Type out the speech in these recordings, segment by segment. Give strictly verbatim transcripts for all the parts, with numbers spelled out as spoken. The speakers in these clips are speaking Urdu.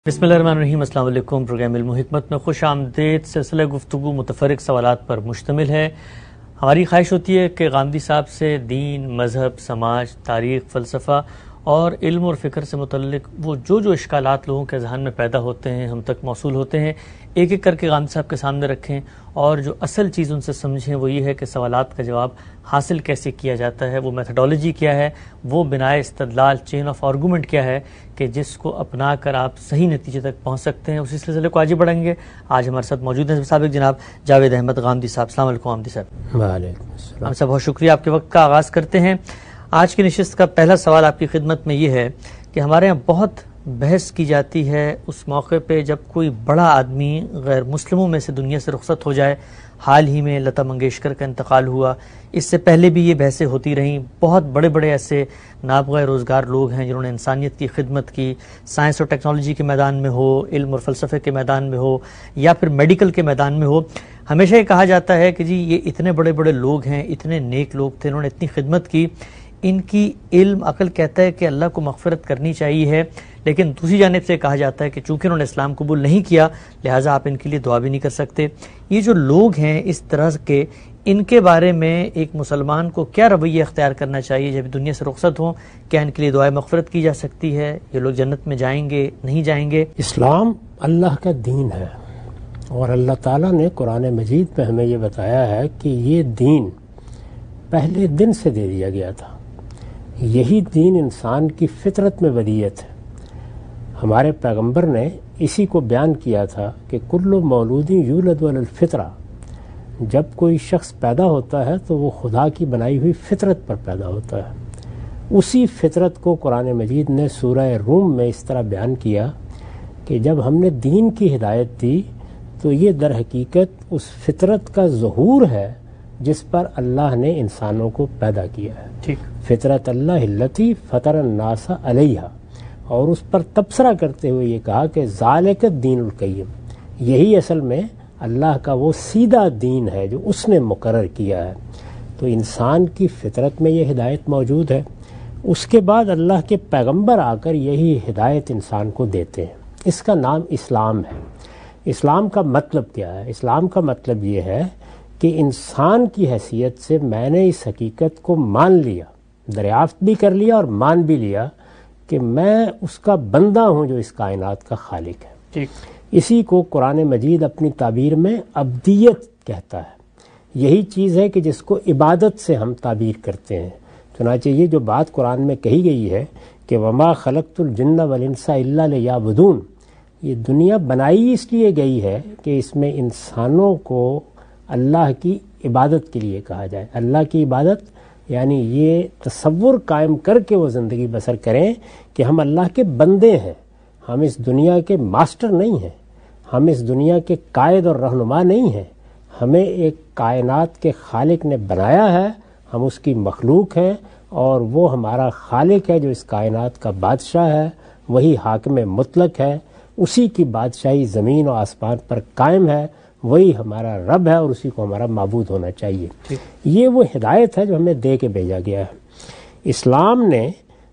بسم اللہ الرحمن الرحیم۔ السلام علیکم۔ پروگرام علم و حکمت میں خوش آمدید۔ سلسلہ گفتگو متفرق سوالات پر مشتمل ہے۔ ہماری خواہش ہوتی ہے کہ غامدی صاحب سے دین، مذہب، سماج، تاریخ، فلسفہ اور علم اور فکر سے متعلق وہ جو جو اشکالات لوگوں کے ذہن میں پیدا ہوتے ہیں، ہم تک موصول ہوتے ہیں، ایک ایک کر کے غامدی صاحب کے سامنے رکھیں اور جو اصل چیز ان سے سمجھیں وہ یہ ہے کہ سوالات کا جواب حاصل کیسے کیا جاتا ہے، وہ میتھڈالوجی کیا ہے، وہ بنائے استدلال، چین آف آرگومنٹ کیا ہے کہ جس کو اپنا کر آپ صحیح نتیجے تک پہنچ سکتے ہیں۔ اسی سلسلے کو آگے بڑھیں گے۔ آج ہمارے ساتھ موجود ہیں سابق جناب جاوید احمد غامدی صاحب۔ السلام علیکم غامدی صاحب۔ وعلیکم السلام۔ ہم سب بہت شکریہ، آپ کے وقت کا آغاز کرتے ہیں۔ آج کی نشست کا پہلا سوال آپ کی خدمت میں یہ ہے کہ ہمارے یہاں بہت بحث کی جاتی ہے اس موقع پہ جب کوئی بڑا آدمی غیر مسلموں میں سے دنیا سے رخصت ہو جائے۔ حال ہی میں لتا منگیشکر کا انتقال ہوا، اس سے پہلے بھی یہ بحثیں ہوتی رہیں۔ بہت بڑے بڑے ایسے نابغہ روزگار لوگ ہیں جنہوں نے انسانیت کی خدمت کی، سائنس اور ٹیکنالوجی کے میدان میں ہو، علم اور فلسفے کے میدان میں ہو یا پھر میڈیکل کے میدان میں ہو۔ ہمیشہ یہ کہا جاتا ہے کہ جی یہ اتنے بڑے بڑے لوگ ہیں، اتنے نیک لوگ تھے، انہوں نے اتنی خدمت کی، ان کی علم عقل کہتا ہے کہ اللہ کو مغفرت کرنی چاہیے ہے، لیکن دوسری جانب سے کہا جاتا ہے کہ چونکہ انہوں نے اسلام قبول نہیں کیا لہٰذا آپ ان کے لیے دعا بھی نہیں کر سکتے۔ یہ جو لوگ ہیں اس طرح کے، ان کے بارے میں ایک مسلمان کو کیا رویہ اختیار کرنا چاہیے جب دنیا سے رخصت ہوں؟ کیا ان کے لیے دعائے مغفرت کی جا سکتی ہے؟ یہ لوگ جنت میں جائیں گے نہیں جائیں گے؟ اسلام اللہ کا دین ہے اور اللہ تعالیٰ نے قرآن مجید میں ہمیں یہ بتایا ہے کہ یہ دین پہلے دن سے دے دیا گیا تھا۔ یہی دین انسان کی فطرت میں ودیت ہے۔ ہمارے پیغمبر نے اسی کو بیان کیا تھا کہ کل مولود یولد علی الفطرہ، جب کوئی شخص پیدا ہوتا ہے تو وہ خدا کی بنائی ہوئی فطرت پر پیدا ہوتا ہے۔ اسی فطرت کو قرآن مجید نے سورہ روم میں اس طرح بیان کیا کہ جب ہم نے دین کی ہدایت دی تو یہ در حقیقت اس فطرت کا ظہور ہے جس پر اللہ نے انسانوں کو پیدا کیا ہے۔ ٹھیک، فطرت اللہ التی فطر الناس علیہا، اور اس پر تبصرہ کرتے ہوئے یہ کہا کہ ذالک الدین القیم، یہی اصل میں اللہ کا وہ سیدھا دین ہے جو اس نے مقرر کیا ہے۔ تو انسان کی فطرت میں یہ ہدایت موجود ہے، اس کے بعد اللہ کے پیغمبر آ کر یہی ہدایت انسان کو دیتے ہیں۔ اس کا نام اسلام ہے۔ اسلام کا مطلب کیا ہے؟ اسلام کا مطلب یہ ہے کہ انسان کی حیثیت سے میں نے اس حقیقت کو مان لیا، دریافت بھی کر لیا اور مان بھی لیا کہ میں اس کا بندہ ہوں جو اس کائنات کا خالق ہے۔ ٹھیک، اسی کو قرآن مجید اپنی تعبیر میں عبدیت کہتا ہے۔ یہی چیز ہے کہ جس کو عبادت سے ہم تعبیر کرتے ہیں۔ چنانچہ یہ جو بات قرآن میں کہی گئی ہے کہ وما خلقت الجن والانس الا لیعبدون، یہ دنیا بنائی اس لیے گئی ہے کہ اس میں انسانوں کو اللہ کی عبادت کے لیے کہا جائے۔ اللہ کی عبادت یعنی یہ تصور قائم کر کے وہ زندگی بسر کریں کہ ہم اللہ کے بندے ہیں، ہم اس دنیا کے ماسٹر نہیں ہیں، ہم اس دنیا کے قائد اور رہنما نہیں ہیں، ہمیں ایک کائنات کے خالق نے بنایا ہے، ہم اس کی مخلوق ہیں اور وہ ہمارا خالق ہے جو اس کائنات کا بادشاہ ہے، وہی حاکم مطلق ہے، اسی کی بادشاہی زمین و آسمان پر قائم ہے، وہی ہمارا رب ہے اور اسی کو ہمارا معبود ہونا چاہیے۔ یہ وہ ہدایت ہے جو ہمیں دے کے بھیجا گیا ہے۔ اسلام نے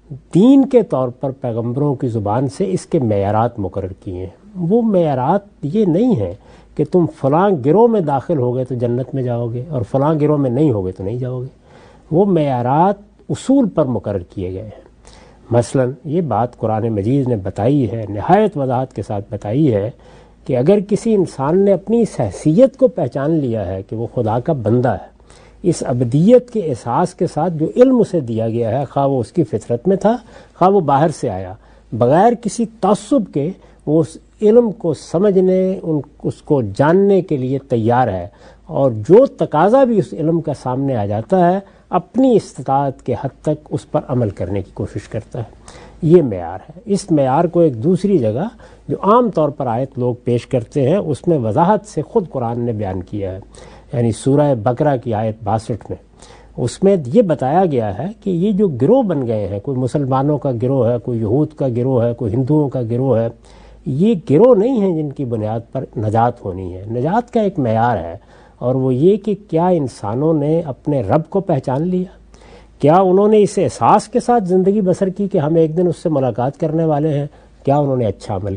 دین کے طور پر پیغمبروں کی زبان سے اس کے معیارات مقرر کیے ہیں۔ وہ معیارات یہ نہیں ہیں کہ تم فلاں گروہ میں داخل ہو گئے تو جنت میں جاؤ گے اور فلاں گروہ میں نہیں ہوگے تو نہیں جاؤ گے۔ وہ معیارات اصول پر مقرر کیے گئے ہیں۔ مثلا یہ بات قرآن مجید نے بتائی ہے، نہایت وضاحت کے ساتھ بتائی ہے کہ اگر کسی انسان نے اپنی اس حیثیت کو پہچان لیا ہے کہ وہ خدا کا بندہ ہے، اس عبدیت کے احساس کے ساتھ جو علم اسے دیا گیا ہے، خواہ وہ اس کی فطرت میں تھا خواہ وہ باہر سے آیا، بغیر کسی تعصب کے وہ اس علم کو سمجھنے، ان اس کو جاننے کے لیے تیار ہے، اور جو تقاضا بھی اس علم کا سامنے آ جاتا ہے اپنی استطاعت کے حد تک اس پر عمل کرنے کی کوشش کرتا ہے۔ یہ معیار ہے۔ اس معیار کو ایک دوسری جگہ جو عام طور پر آیت لوگ پیش کرتے ہیں اس میں وضاحت سے خود قرآن نے بیان کیا ہے، یعنی سورہ بقرہ کی آیت باسٹھ میں۔ اس میں یہ بتایا گیا ہے کہ یہ جو گروہ بن گئے ہیں، کوئی مسلمانوں کا گروہ ہے، کوئی یہود کا گروہ ہے، کوئی ہندوؤں کا گروہ ہے، یہ گروہ نہیں ہیں جن کی بنیاد پر نجات ہونی ہے۔ نجات کا ایک معیار ہے اور وہ یہ کہ کیا انسانوں نے اپنے رب کو پہچان لیا، کیا انہوں نے اس احساس کے ساتھ زندگی بسر کی کہ ہم ایک دن اس سے ملاقات کرنے والے ہیں، کیا انہوں نے اچھا عمل کیا۔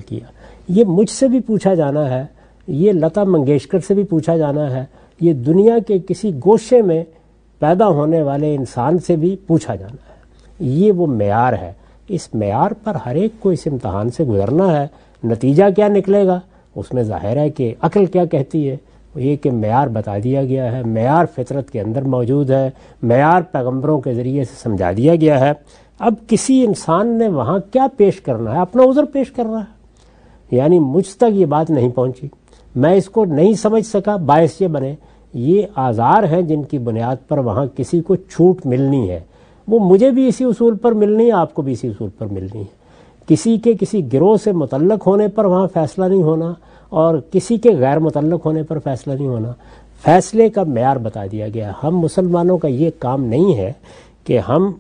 یہ مجھ سے بھی پوچھا جانا ہے، یہ لتا منگیشکر سے بھی پوچھا جانا ہے، یہ دنیا کے کسی گوشے میں پیدا ہونے والے انسان سے بھی پوچھا جانا ہے۔ یہ وہ معیار ہے، اس معیار پر ہر ایک کو اس امتحان سے گزرنا ہے۔ نتیجہ کیا نکلے گا اس میں ظاہر ہے کہ عقل کیا کہتی ہے، یہ کہ معیار بتا دیا گیا ہے، معیار فطرت کے اندر موجود ہے، معیار پیغمبروں کے ذریعے سے سمجھا دیا گیا ہے۔ اب کسی انسان نے وہاں کیا پیش کرنا ہے، اپنا عذر پیش کرنا ہے۔ یعنی مجھ تک یہ بات نہیں پہنچی، میں اس کو نہیں سمجھ سکا، باعث یہ بنے یہ آزار ہیں جن کی بنیاد پر وہاں کسی کو چھوٹ ملنی ہے، وہ مجھے بھی اسی اصول پر ملنی ہے، آپ کو بھی اسی اصول پر ملنی ہے۔ کسی کے کسی گروہ سے متعلق ہونے پر وہاں فیصلہ نہیں ہونا اور کسی کے غیر متعلق ہونے پر فیصلہ نہیں ہونا، فیصلے کا معیار بتا دیا گیا۔ ہم مسلمانوں کا یہ کام نہیں ہے کہ ہم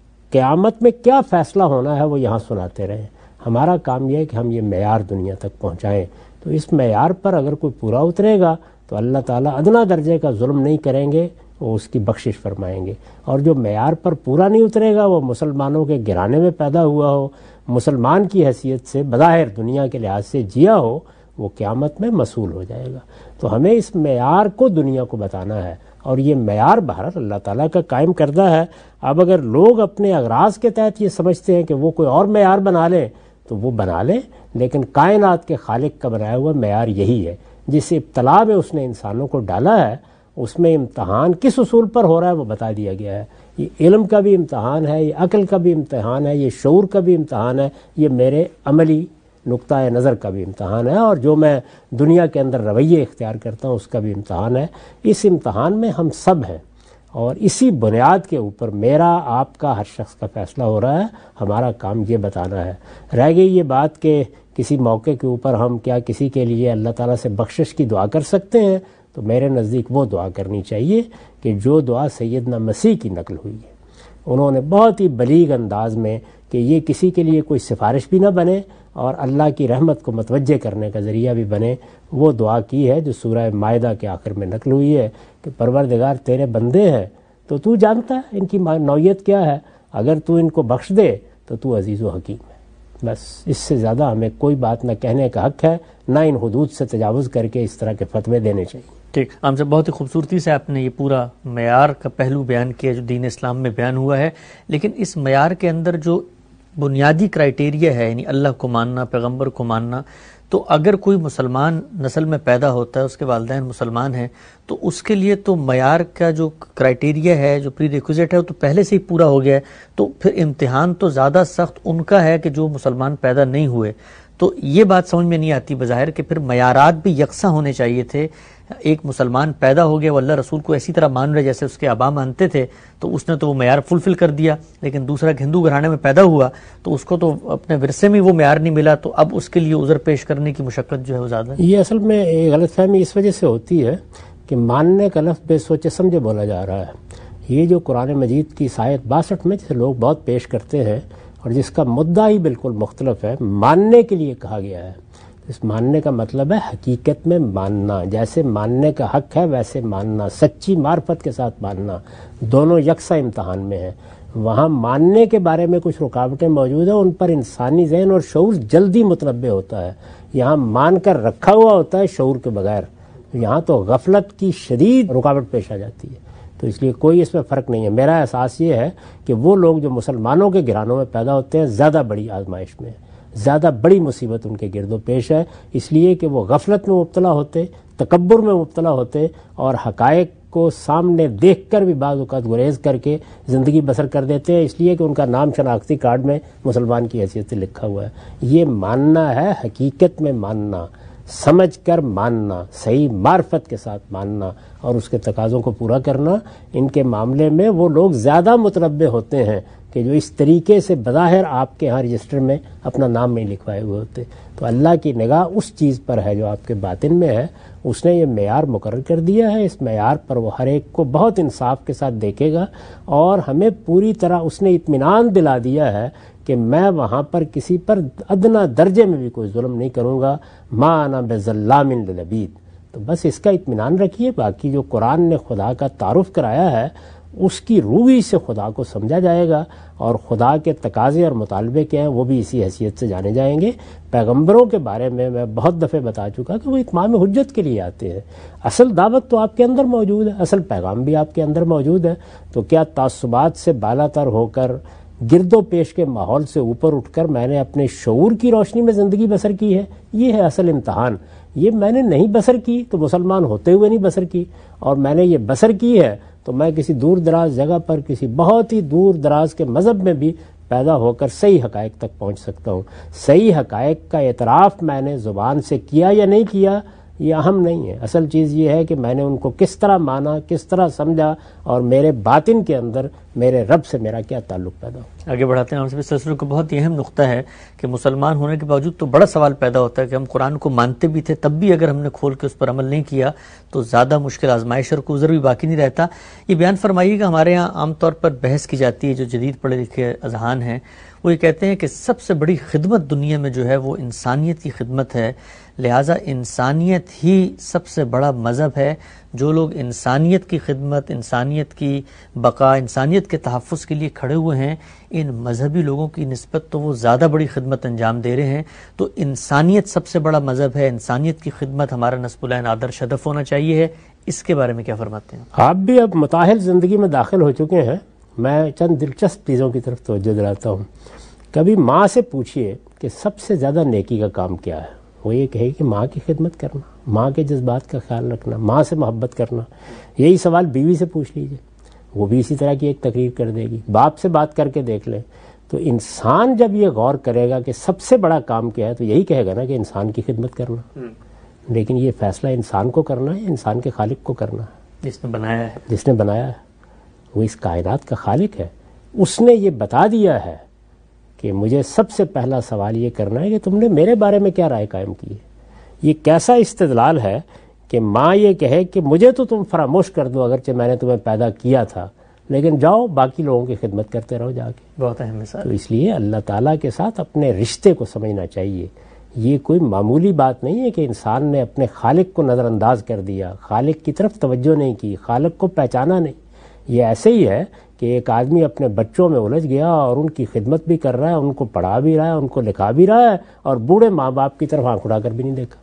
قیامت میں کیا فیصلہ ہونا ہے وہ یہاں سناتے رہیں، ہمارا کام یہ ہے کہ ہم یہ معیار دنیا تک پہنچائیں۔ تو اس معیار پر اگر کوئی پورا اترے گا تو اللہ تعالیٰ ادنا درجے کا ظلم نہیں کریں گے، وہ اس کی بخشش فرمائیں گے، اور جو معیار پر پورا نہیں اترے گا وہ مسلمانوں کے گھرانے میں پیدا ہوا ہو، مسلمان کی حیثیت سے بظاہر دنیا کے لحاظ سے جیا ہو، وہ قیامت میں مسئول ہو جائے گا۔ تو ہمیں اس معیار کو دنیا کو بتانا ہے، اور یہ معیار بہرحال اللہ تعالیٰ کا قائم کردہ ہے۔ اب اگر لوگ اپنے اغراض کے تحت یہ سمجھتے ہیں کہ وہ کوئی اور معیار بنا لیں تو وہ بنا لیں، لیکن کائنات کے خالق کا بنایا ہوا معیار یہی ہے۔ جس ابتلا میں اس نے انسانوں کو ڈالا ہے اس میں امتحان کس اصول پر ہو رہا ہے وہ بتا دیا گیا ہے۔ یہ علم کا بھی امتحان ہے، یہ عقل کا بھی امتحان ہے، یہ شعور کا بھی امتحان ہے، یہ میرے عملی نقطہ نظر کا بھی امتحان ہے، اور جو میں دنیا کے اندر رویے اختیار کرتا ہوں اس کا بھی امتحان ہے۔ اس امتحان میں ہم سب ہیں، اور اسی بنیاد کے اوپر میرا آپ کا ہر شخص کا فیصلہ ہو رہا ہے۔ ہمارا کام یہ بتانا ہے۔ رہ گئی یہ بات کہ کسی موقع کے اوپر ہم کیا کسی کے لیے اللہ تعالیٰ سے بخشش کی دعا کر سکتے ہیں، تو میرے نزدیک وہ دعا کرنی چاہیے کہ جو دعا سیدنا مسیح کی نقل ہوئی ہے۔ انہوں نے بہت ہی بلیغ انداز میں کہ یہ کسی کے لیے کوئی سفارش بھی نہ بنے اور اللہ کی رحمت کو متوجہ کرنے کا ذریعہ بھی بنے، وہ دعا کی ہے جو سورہ مائدہ کے آخر میں نقل ہوئی ہے کہ پروردگار تیرے بندے ہیں تو تو جانتا ہے ان کی نوعیت کیا ہے، اگر تو ان کو بخش دے تو تو عزیز و حکیم ہے۔ بس اس سے زیادہ ہمیں کوئی بات نہ کہنے کا حق ہے، نہ ان حدود سے تجاوز کر کے اس طرح کے فتوے دینے چاہیے۔ ٹھیک، ہم سے بہت ہی خوبصورتی سے آپ نے یہ پورا معیار کا پہلو بیان کیا جو دین اسلام میں بیان ہوا ہے، لیکن اس معیار کے اندر جو بنیادی کرائیٹیریا ہے، یعنی اللہ کو ماننا، پیغمبر کو ماننا، تو اگر کوئی مسلمان نسل میں پیدا ہوتا ہے، اس کے والدین مسلمان ہیں، تو اس کے لیے تو معیار کا جو کرائیٹیریا ہے، جو پری ریکوزٹ ہے، وہ تو پہلے سے ہی پورا ہو گیا ہے، تو پھر امتحان تو زیادہ سخت ان کا ہے کہ جو مسلمان پیدا نہیں ہوئے۔ تو یہ بات سمجھ میں نہیں آتی بظاہر کہ پھر معیارات بھی یکساں ہونے چاہیے تھے۔ ایک مسلمان پیدا ہو گیا، وہ اللہ رسول کو اسی طرح مان رہے جیسے اس کے آبا مانتے تھے، تو اس نے تو وہ معیار فلفل کر دیا، لیکن دوسرا ہندو گھرانے میں پیدا ہوا تو اس کو تو اپنے ورثے میں وہ معیار نہیں ملا، تو اب اس کے لیے عذر پیش کرنے کی مشقت جو ہے وہ زیادہ ہے۔ یہ اصل میں غلط فہمی اس وجہ سے ہوتی ہے کہ ماننے کا لفظ بے سوچے سمجھے بولا جا رہا ہے۔ یہ جو قرآن مجید کی آیت باسٹھ میں جسے لوگ بہت پیش کرتے ہیں اور جس کا مدعا ہی بالکل مختلف ہے، ماننے کے لیے کہا گیا ہے۔ اس ماننے کا مطلب ہے حقیقت میں ماننا، جیسے ماننے کا حق ہے ویسے ماننا، سچی معرفت کے ساتھ ماننا، دونوں یکساں امتحان میں ہیں۔ وہاں ماننے کے بارے میں کچھ رکاوٹیں موجود ہیں، ان پر انسانی ذہن اور شعور جلدی متنبع ہوتا ہے۔ یہاں مان کر رکھا ہوا ہوتا ہے شعور کے بغیر، یہاں تو غفلت کی شدید رکاوٹ پیش آ جاتی ہے۔ تو اس لیے کوئی اس میں فرق نہیں ہے۔ میرا احساس یہ ہے کہ وہ لوگ جو مسلمانوں کے گھرانوں میں پیدا ہوتے ہیں زیادہ بڑی آزمائش میں ہیں، زیادہ بڑی مصیبت ان کے گرد و پیش ہے، اس لیے کہ وہ غفلت میں مبتلا ہوتے، تکبر میں مبتلا ہوتے اور حقائق کو سامنے دیکھ کر بھی بعض اوقات گریز کر کے زندگی بسر کر دیتے ہیں، اس لیے کہ ان کا نام شناختی کارڈ میں مسلمان کی حیثیت سے لکھا ہوا ہے۔ یہ ماننا ہے، حقیقت میں ماننا، سمجھ کر ماننا، صحیح معرفت کے ساتھ ماننا اور اس کے تقاضوں کو پورا کرنا۔ ان کے معاملے میں وہ لوگ زیادہ متنبع ہوتے ہیں کہ جو اس طریقے سے بظاہر آپ کے ہاں رجسٹر میں اپنا نام نہیں لکھوائے ہوئے ہوتے۔ تو اللہ کی نگاہ اس چیز پر ہے جو آپ کے باطن میں ہے، اس نے یہ معیار مقرر کر دیا ہے، اس معیار پر وہ ہر ایک کو بہت انصاف کے ساتھ دیکھے گا، اور ہمیں پوری طرح اس نے اطمینان دلا دیا ہے کہ میں وہاں پر کسی پر ادنا درجے میں بھی کوئی ظلم نہیں کروں گا، ما انا بظلام للعبید۔ تو بس اس کا اطمینان رکھیے۔ باقی جو قرآن نے خدا کا تعارف کرایا ہے اس کی روحی سے خدا کو سمجھا جائے گا، اور خدا کے تقاضے اور مطالبے کیا ہیں وہ بھی اسی حیثیت سے جانے جائیں گے۔ پیغمبروں کے بارے میں میں بہت دفعہ بتا چکا کہ وہ اتمام حجت کے لیے آتے ہیں۔ اصل دعوت تو آپ کے اندر موجود ہے، اصل پیغام بھی آپ کے اندر موجود ہے، تو کیا تعصبات سے بالا تر ہو کر، گرد و پیش کے ماحول سے اوپر اٹھ کر میں نے اپنے شعور کی روشنی میں زندگی بسر کی ہے؟ یہ ہے اصل امتحان۔ یہ میں نے نہیں بسر کی تو مسلمان ہوتے ہوئے نہیں بسر کی، اور میں نے یہ بسر کی ہے تو میں کسی دور دراز جگہ پر، کسی بہت ہی دور دراز کے مذہب میں بھی پیدا ہو کر صحیح حقائق تک پہنچ سکتا ہوں۔ صحیح حقائق کا اعتراف میں نے زبان سے کیا یا نہیں کیا یہ اہم نہیں ہے، اصل چیز یہ ہے کہ میں نے ان کو کس طرح مانا، کس طرح سمجھا، اور میرے باطن کے اندر میرے رب سے میرا کیا تعلق پیدا ہو۔ آگے بڑھاتے ہیں، اس سلسلے کو بہت ہی اہم نقطہ ہے کہ مسلمان ہونے کے باوجود تو بڑا سوال پیدا ہوتا ہے کہ ہم قرآن کو مانتے بھی تھے، تب بھی اگر ہم نے کھول کے اس پر عمل نہیں کیا تو زیادہ مشکل آزمائش اور گزر بھی باقی نہیں رہتا۔ یہ بیان فرمائیے گا، ہمارے ہاں عام طور پر بحث کی جاتی ہے، جو جدید پڑھے لکھے اذہان ہیں وہ یہ کہتے ہیں کہ سب سے بڑی خدمت دنیا میں جو ہے وہ انسانیت کی خدمت ہے، لہٰذا انسانیت ہی سب سے بڑا مذہب ہے۔ جو لوگ انسانیت کی خدمت، انسانیت کی بقا، انسانیت کے تحفظ کے لیے کھڑے ہوئے ہیں، ان مذہبی لوگوں کی نسبت تو وہ زیادہ بڑی خدمت انجام دے رہے ہیں۔ تو انسانیت سب سے بڑا مذہب ہے، انسانیت کی خدمت ہمارا نصب العین آدرش ہدف ہونا چاہیے ہے۔ اس کے بارے میں کیا فرماتے ہیں؟ آپ بھی اب متاحل زندگی میں داخل ہو چکے ہیں، میں چند دلچسپ چیزوں کی طرف توجہ دلاتا ہوں۔ کبھی ماں سے پوچھئے کہ سب سے زیادہ نیکی کا کام کیا ہے، وہ یہ کہے کہ ماں کی خدمت کرنا، ماں کے جذبات کا خیال رکھنا، ماں سے محبت کرنا۔ یہی سوال بیوی سے پوچھ لیجئے، وہ بھی اسی طرح کی ایک تقریر کر دے گی۔ باپ سے بات کر کے دیکھ لیں، تو انسان جب یہ غور کرے گا کہ سب سے بڑا کام کیا ہے تو یہی کہے گا نا کہ انسان کی خدمت کرنا۔ لیکن یہ فیصلہ انسان کو کرنا ہے، انسان کے خالق کو کرنا ہے، جس نے بنایا ہے جس نے بنایا ہے، وہ اس کائنات کا خالق ہے۔ اس نے یہ بتا دیا ہے کہ مجھے سب سے پہلا سوال یہ کرنا ہے کہ تم نے میرے بارے میں کیا رائے قائم کی ہے۔ یہ کیسا استدلال ہے کہ ماں یہ کہے کہ مجھے تو تم فراموش کر دو اگرچہ میں نے تمہیں پیدا کیا تھا، لیکن جاؤ باقی لوگوں کی خدمت کرتے رہو جا کے۔ بہت اہم مثال۔ تو اس لیے اللہ تعالیٰ کے ساتھ اپنے رشتے کو سمجھنا چاہیے۔ یہ کوئی معمولی بات نہیں ہے کہ انسان نے اپنے خالق کو نظر انداز کر دیا، خالق کی طرف توجہ نہیں کی، خالق کو پہچانا نہیں۔ یہ ایسے ہی ہے کہ ایک آدمی اپنے بچوں میں الجھ گیا اور ان کی خدمت بھی کر رہا ہے، ان کو پڑھا بھی رہا ہے، ان کو لکھا بھی رہا ہے، اور بوڑھے ماں باپ کی طرف آنکھ اٹھا کر بھی نہیں دیکھا،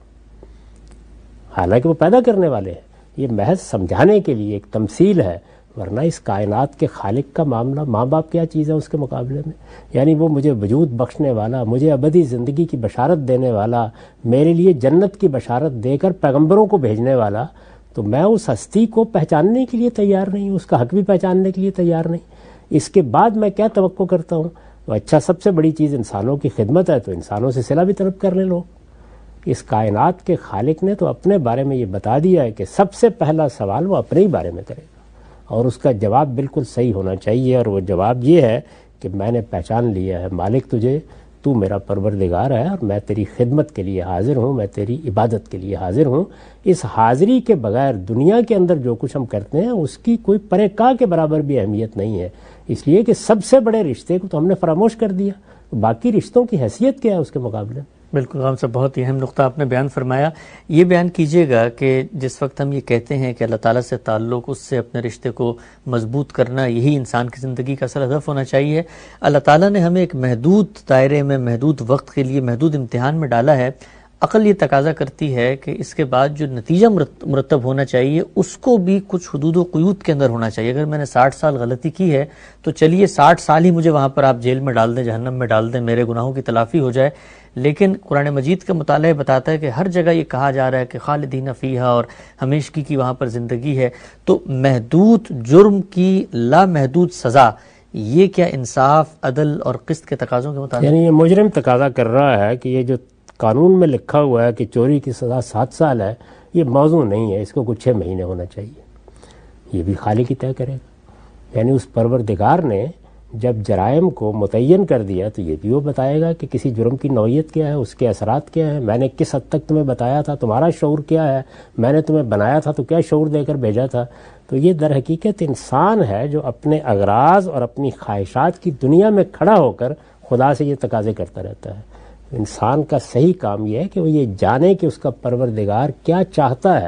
حالانکہ وہ پیدا کرنے والے ہیں۔ یہ محض سمجھانے کے لیے ایک تمثیل ہے، ورنہ اس کائنات کے خالق کا معاملہ ماں باپ کیا چیز ہے اس کے مقابلے میں؟ یعنی وہ مجھے وجود بخشنے والا، مجھے ابدی زندگی کی بشارت دینے والا، میرے لیے جنت کی بشارت دے کر پیغمبروں کو بھیجنے والا، تو میں اس ہستی کو پہچاننے کے لیے تیار نہیں ہوں، اس کا حق بھی پہچاننے کے لیے تیار نہیں۔ اس کے بعد میں کیا توقع کرتا ہوں؟ اچھا، سب سے بڑی چیز انسانوں کی خدمت ہے تو انسانوں سے صلہ بھی طلب کر لیں لوگ۔ اس کائنات کے خالق نے تو اپنے بارے میں یہ بتا دیا ہے کہ سب سے پہلا سوال وہ اپنے ہی بارے میں کرے گا، اور اس کا جواب بالکل صحیح ہونا چاہیے، اور وہ جواب یہ ہے کہ میں نے پہچان لیا ہے مالک تجھے، تو میرا پروردگار ہے، اور میں تیری خدمت کے لیے حاضر ہوں، میں تیری عبادت کے لیے حاضر ہوں۔ اس حاضری کے بغیر دنیا کے اندر جو کچھ ہم کرتے ہیں اس کی کوئی پرے کا کے برابر بھی اہمیت نہیں ہے، اس لیے کہ سب سے بڑے رشتے کو تو ہم نے فراموش کر دیا، باقی رشتوں کی حیثیت کیا ہے اس کے مقابلے میں؟ بالکل غام صاحب، بہت ہی اہم نقطہ آپ نے بیان فرمایا۔ یہ بیان کیجئے گا کہ جس وقت ہم یہ کہتے ہیں کہ اللہ تعالیٰ سے تعلق، اس سے اپنے رشتے کو مضبوط کرنا، یہی انسان کی زندگی کا اصل ہدف ہونا چاہیے۔ اللہ تعالیٰ نے ہمیں ایک محدود دائرے میں، محدود وقت کے لیے، محدود امتحان میں ڈالا ہے۔ عقل یہ تقاضا کرتی ہے کہ اس کے بعد جو نتیجہ مرتب ہونا چاہیے اس کو بھی کچھ حدود و قیود کے اندر ہونا چاہیے۔ اگر میں نے ساٹھ سال غلطی کی ہے تو چلیے ساٹھ سال ہی مجھے وہاں پر آپ جیل میں ڈال دیں، جہنم میں ڈال دیں، میرے گناہوں کی تلافی ہو جائے، لیکن قرآن مجید کا مطالعہ بتاتا ہے کہ ہر جگہ یہ کہا جا رہا ہے کہ خالدین فیہا، اور ہمیشگی کی وہاں پر زندگی ہے۔ تو محدود جرم کی لامحدود سزا، یہ کیا انصاف، عدل اور قسط کے تقاضوں کے مطابق؟ یعنی یہ مجرم تقاضا کر رہا ہے کہ یہ جو قانون میں لکھا ہوا ہے کہ چوری کی سزا سات سال ہے، یہ موضوع نہیں ہے، اس کو کچھ چھ مہینے ہونا چاہیے۔ یہ بھی خالق ہی طے کرے گا۔ یعنی اس پروردگار نے جب جرائم کو متعین کر دیا تو یہ بھی وہ بتائے گا کہ کسی جرم کی نوعیت کیا ہے، اس کے اثرات کیا ہیں، میں نے کس حد تک تمہیں بتایا تھا، تمہارا شعور کیا ہے، میں نے تمہیں بنایا تھا تو کیا شعور دے کر بھیجا تھا۔ تو یہ در حقیقت انسان ہے جو اپنے اغراض اور اپنی خواہشات کی دنیا میں کھڑا ہو کر خدا سے یہ تقاضے کرتا رہتا ہے۔ انسان کا صحیح کام یہ ہے کہ وہ یہ جانے کہ اس کا پروردگار کیا چاہتا ہے،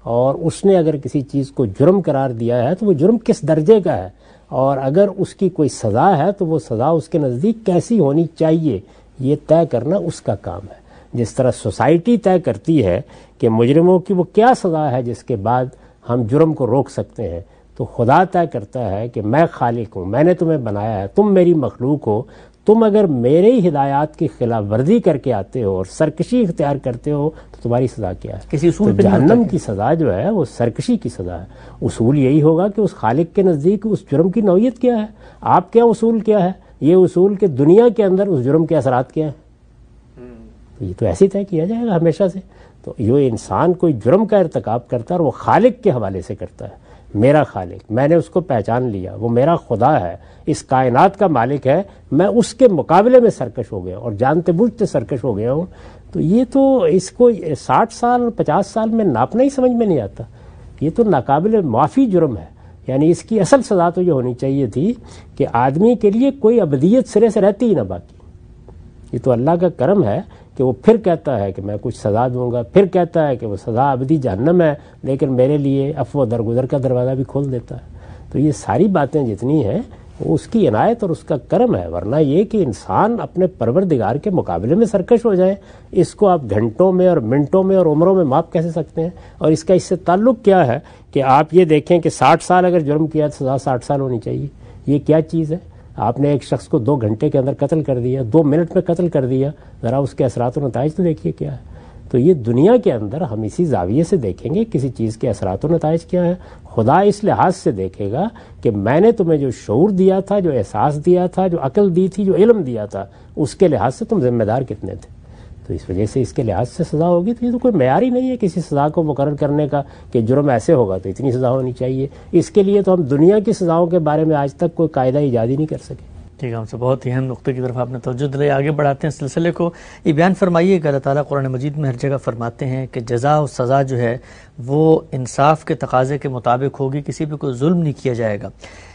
اور اس نے اگر کسی چیز کو جرم قرار دیا ہے تو وہ جرم کس درجے کا ہے، اور اگر اس کی کوئی سزا ہے تو وہ سزا اس کے نزدیک کیسی ہونی چاہیے، یہ طے کرنا اس کا کام ہے۔ جس طرح سوسائٹی طے کرتی ہے کہ مجرموں کی وہ کیا سزا ہے جس کے بعد ہم جرم کو روک سکتے ہیں، تو خدا طے کرتا ہے کہ میں خالق ہوں، میں نے تمہیں بنایا ہے، تم میری مخلوق ہو، تم اگر میرے ہی ہدایات کی خلاف ورزی کر کے آتے ہو اور سرکشی اختیار کرتے ہو تو تمہاری سزا کیا ہے؟ کسی اصول تو جہنم کی سزا جو ہے وہ سرکشی کی سزا ہے۔ اصول یہی ہوگا کہ اس خالق کے نزدیک اس جرم کی نوعیت کیا ہے، آپ کیا اصول کیا ہے، یہ اصول کہ دنیا کے اندر اس جرم کے اثرات کیا ہیں، یہ تو ایسے طے کیا جائے گا ہمیشہ سے۔ تو یہ انسان کوئی جرم کا ارتکاب کرتا ہے اور وہ خالق کے حوالے سے کرتا ہے، میرا خالق، میں نے اس کو پہچان لیا، وہ میرا خدا ہے، اس کائنات کا مالک ہے، میں اس کے مقابلے میں سرکش ہو گیا اور جانتے بوجھتے سرکش ہو گیا ہوں، تو یہ تو اس کو ساٹھ سال پچاس سال میں ناپنا ہی سمجھ میں نہیں آتا، یہ تو ناقابل معافی جرم ہے۔ یعنی اس کی اصل سزا تو یہ ہونی چاہیے تھی کہ آدمی کے لیے کوئی ابدیت سرے سے رہتی ہی نہ باقی۔ یہ تو اللہ کا کرم ہے کہ وہ پھر کہتا ہے کہ میں کچھ سزا دوں گا، پھر کہتا ہے کہ وہ سزا ابدی جہنم ہے، لیکن میرے لیے عفو درگزر کا دروازہ بھی کھول دیتا ہے۔ تو یہ ساری باتیں جتنی ہیں وہ اس کی عنایت اور اس کا کرم ہے، ورنہ یہ کہ انسان اپنے پروردگار کے مقابلے میں سرکش ہو جائے، اس کو آپ گھنٹوں میں اور منٹوں میں اور عمروں میں ماپ کیسے سکتے ہیں؟ اور اس کا اس سے تعلق کیا ہے کہ آپ یہ دیکھیں کہ ساٹھ سال اگر جرم کیا تو سزا ساٹھ سال ہونی چاہیے، یہ کیا چیز ہے؟ آپ نے ایک شخص کو دو گھنٹے کے اندر قتل کر دیا، دو منٹ میں قتل کر دیا، ذرا اس کے اثرات و نتائج تو دیکھیے کیا ہے۔ تو یہ دنیا کے اندر ہم اسی زاویے سے دیکھیں گے کسی چیز کے اثرات و نتائج کیا ہے۔ خدا اس لحاظ سے دیکھے گا کہ میں نے تمہیں جو شعور دیا تھا، جو احساس دیا تھا، جو عقل دی تھی، جو علم دیا تھا، اس کے لحاظ سے تم ذمہ دار کتنے تھے، تو اس وجہ سے اس کے لحاظ سے سزا ہوگی۔ تو یہ تو کوئی معیار ہی نہیں ہے کسی سزا کو مقرر کرنے کا کہ جرم ایسے ہوگا تو اتنی سزا ہونی چاہیے۔ اس کے لیے تو ہم دنیا کی سزاؤں کے بارے میں آج تک کوئی قاعدہ ایجاد ہی نہیں کر سکے۔ ٹھیک ہے، ہم سے بہت ہی اہم نقطے کی طرف آپ نے توجہ دلائی، آگے بڑھاتے ہیں سلسلے کو۔ یہ بیان فرمائیے کہ اللہ تعالیٰ قرآن مجید میں ہر جگہ فرماتے ہیں کہ جزا و سزا جو ہے وہ انصاف کے تقاضے کے مطابق ہوگی، کسی پہ کوئی ظلم نہیں کیا جائے گا۔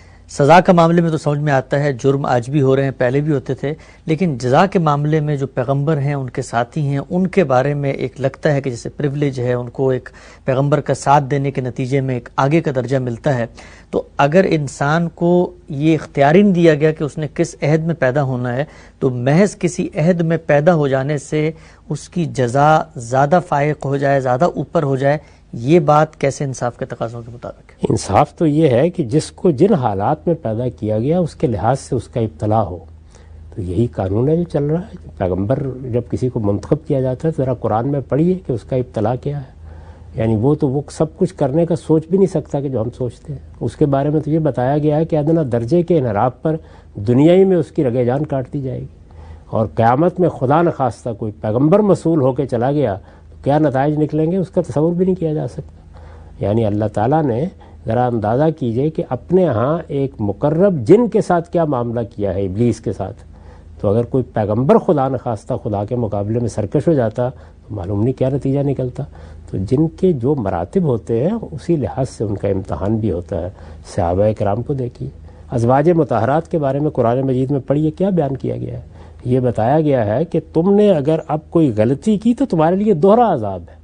سزا کا معاملے میں تو سمجھ میں آتا ہے، جرم آج بھی ہو رہے ہیں، پہلے بھی ہوتے تھے، لیکن جزا کے معاملے میں جو پیغمبر ہیں، ان کے ساتھی ہیں، ان کے بارے میں ایک لگتا ہے کہ جیسے پریولیج ہے، ان کو ایک پیغمبر کا ساتھ دینے کے نتیجے میں ایک آگے کا درجہ ملتا ہے۔ تو اگر انسان کو یہ اختیار ہی نہیں دیا گیا کہ اس نے کس عہد میں پیدا ہونا ہے، تو محض کسی عہد میں پیدا ہو جانے سے اس کی جزا زیادہ فائق ہو جائے، زیادہ اوپر ہو جائے، یہ بات کیسے انصاف کے تقاضوں کے مطابق ہے؟ انصاف تو یہ ہے کہ جس کو جن حالات میں پیدا کیا گیا اس کے لحاظ سے اس کا ابتلا ہو، تو یہی قانون ہے جو چل رہا ہے۔ پیغمبر جب کسی کو منتخب کیا جاتا ہے تو ذرا قرآن میں پڑھیے کہ اس کا ابتلا کیا ہے، یعنی وہ تو وہ سب کچھ کرنے کا سوچ بھی نہیں سکتا کہ جو ہم سوچتے ہیں، اس کے بارے میں تو یہ بتایا گیا ہے کہ ادنا درجے کے انحراف پر دنیا ہی میں اس کی رگے جان کاٹ دی جائے گی، اور قیامت میں خدا نخواستہ کوئی پیغمبر مسئول ہو کے چلا گیا تو کیا نتائج نکلیں گے اس کا تصور بھی نہیں کیا جا سکتا۔ یعنی اللہ تعالیٰ نے ذرا اندازہ کیجئے کہ اپنے ہاں ایک مقرب جن کے ساتھ کیا معاملہ کیا ہے، ابلیس کے ساتھ، تو اگر کوئی پیغمبر خدا نخواستہ خدا کے مقابلے میں سرکش ہو جاتا تو معلوم نہیں کیا نتیجہ نکلتا۔ تو جن کے جو مراتب ہوتے ہیں اسی لحاظ سے ان کا امتحان بھی ہوتا ہے۔ صحابہ کرام کو دیکھیے، ازواج مطہرات کے بارے میں قرآن مجید میں پڑھیے کیا بیان کیا گیا ہے۔ یہ بتایا گیا ہے کہ تم نے اگر اب کوئی غلطی کی تو تمہارے لیے دوہرا عذاب ہے۔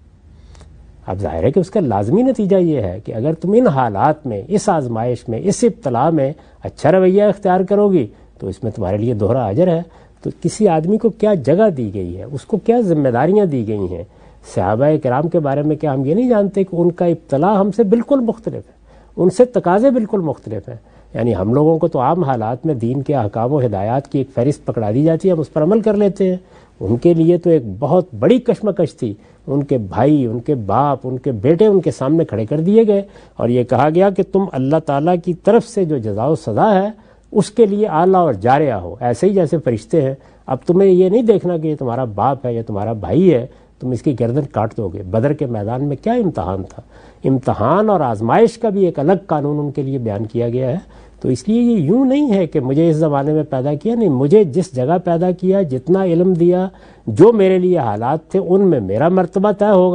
اب ظاہر ہے کہ اس کا لازمی نتیجہ یہ ہے کہ اگر تم ان حالات میں، اس آزمائش میں، اس ابتلا میں اچھا رویہ اختیار کرو گی تو اس میں تمہارے لیے دوہرا اجر ہے۔ تو کسی آدمی کو کیا جگہ دی گئی ہے، اس کو کیا ذمہ داریاں دی گئی ہیں۔ صحابہ کرام کے بارے میں کیا ہم یہ نہیں جانتے کہ ان کا ابتلا ہم سے بالکل مختلف ہے، ان سے تقاضے بالکل مختلف ہیں۔ یعنی ہم لوگوں کو تو عام حالات میں دین کے احکام و ہدایات کی ایک فہرست پکڑا دی جاتی ہے، ہم اس پر عمل کر لیتے ہیں۔ ان کے لیے تو ایک بہت بڑی کشمکش تھی، ان کے بھائی، ان کے باپ، ان کے بیٹے ان کے سامنے کھڑے کر دیے گئے اور یہ کہا گیا کہ تم اللہ تعالیٰ کی طرف سے جو جزا و سزا ہے اس کے لیے اعلیٰ اور جارحہ ہو، ایسے ہی جیسے فرشتے ہیں۔ اب تمہیں یہ نہیں دیکھنا کہ یہ تمہارا باپ ہے یا تمہارا بھائی ہے، تم اس کی گردن کاٹ دو گے۔ بدر کے میدان میں کیا امتحان تھا، امتحان اور آزمائش کا بھی ایک الگ قانون ان کے لیے بیان کیا گیا ہے۔ تو اس لیے یہ یوں نہیں ہے کہ مجھے اس زمانے میں پیدا کیا، نہیں، مجھے جس جگہ پیدا کیا، جتنا علم دیا، جو میرے لیے حالات تھے ان میں میرا مرتبہ طے ہوگا،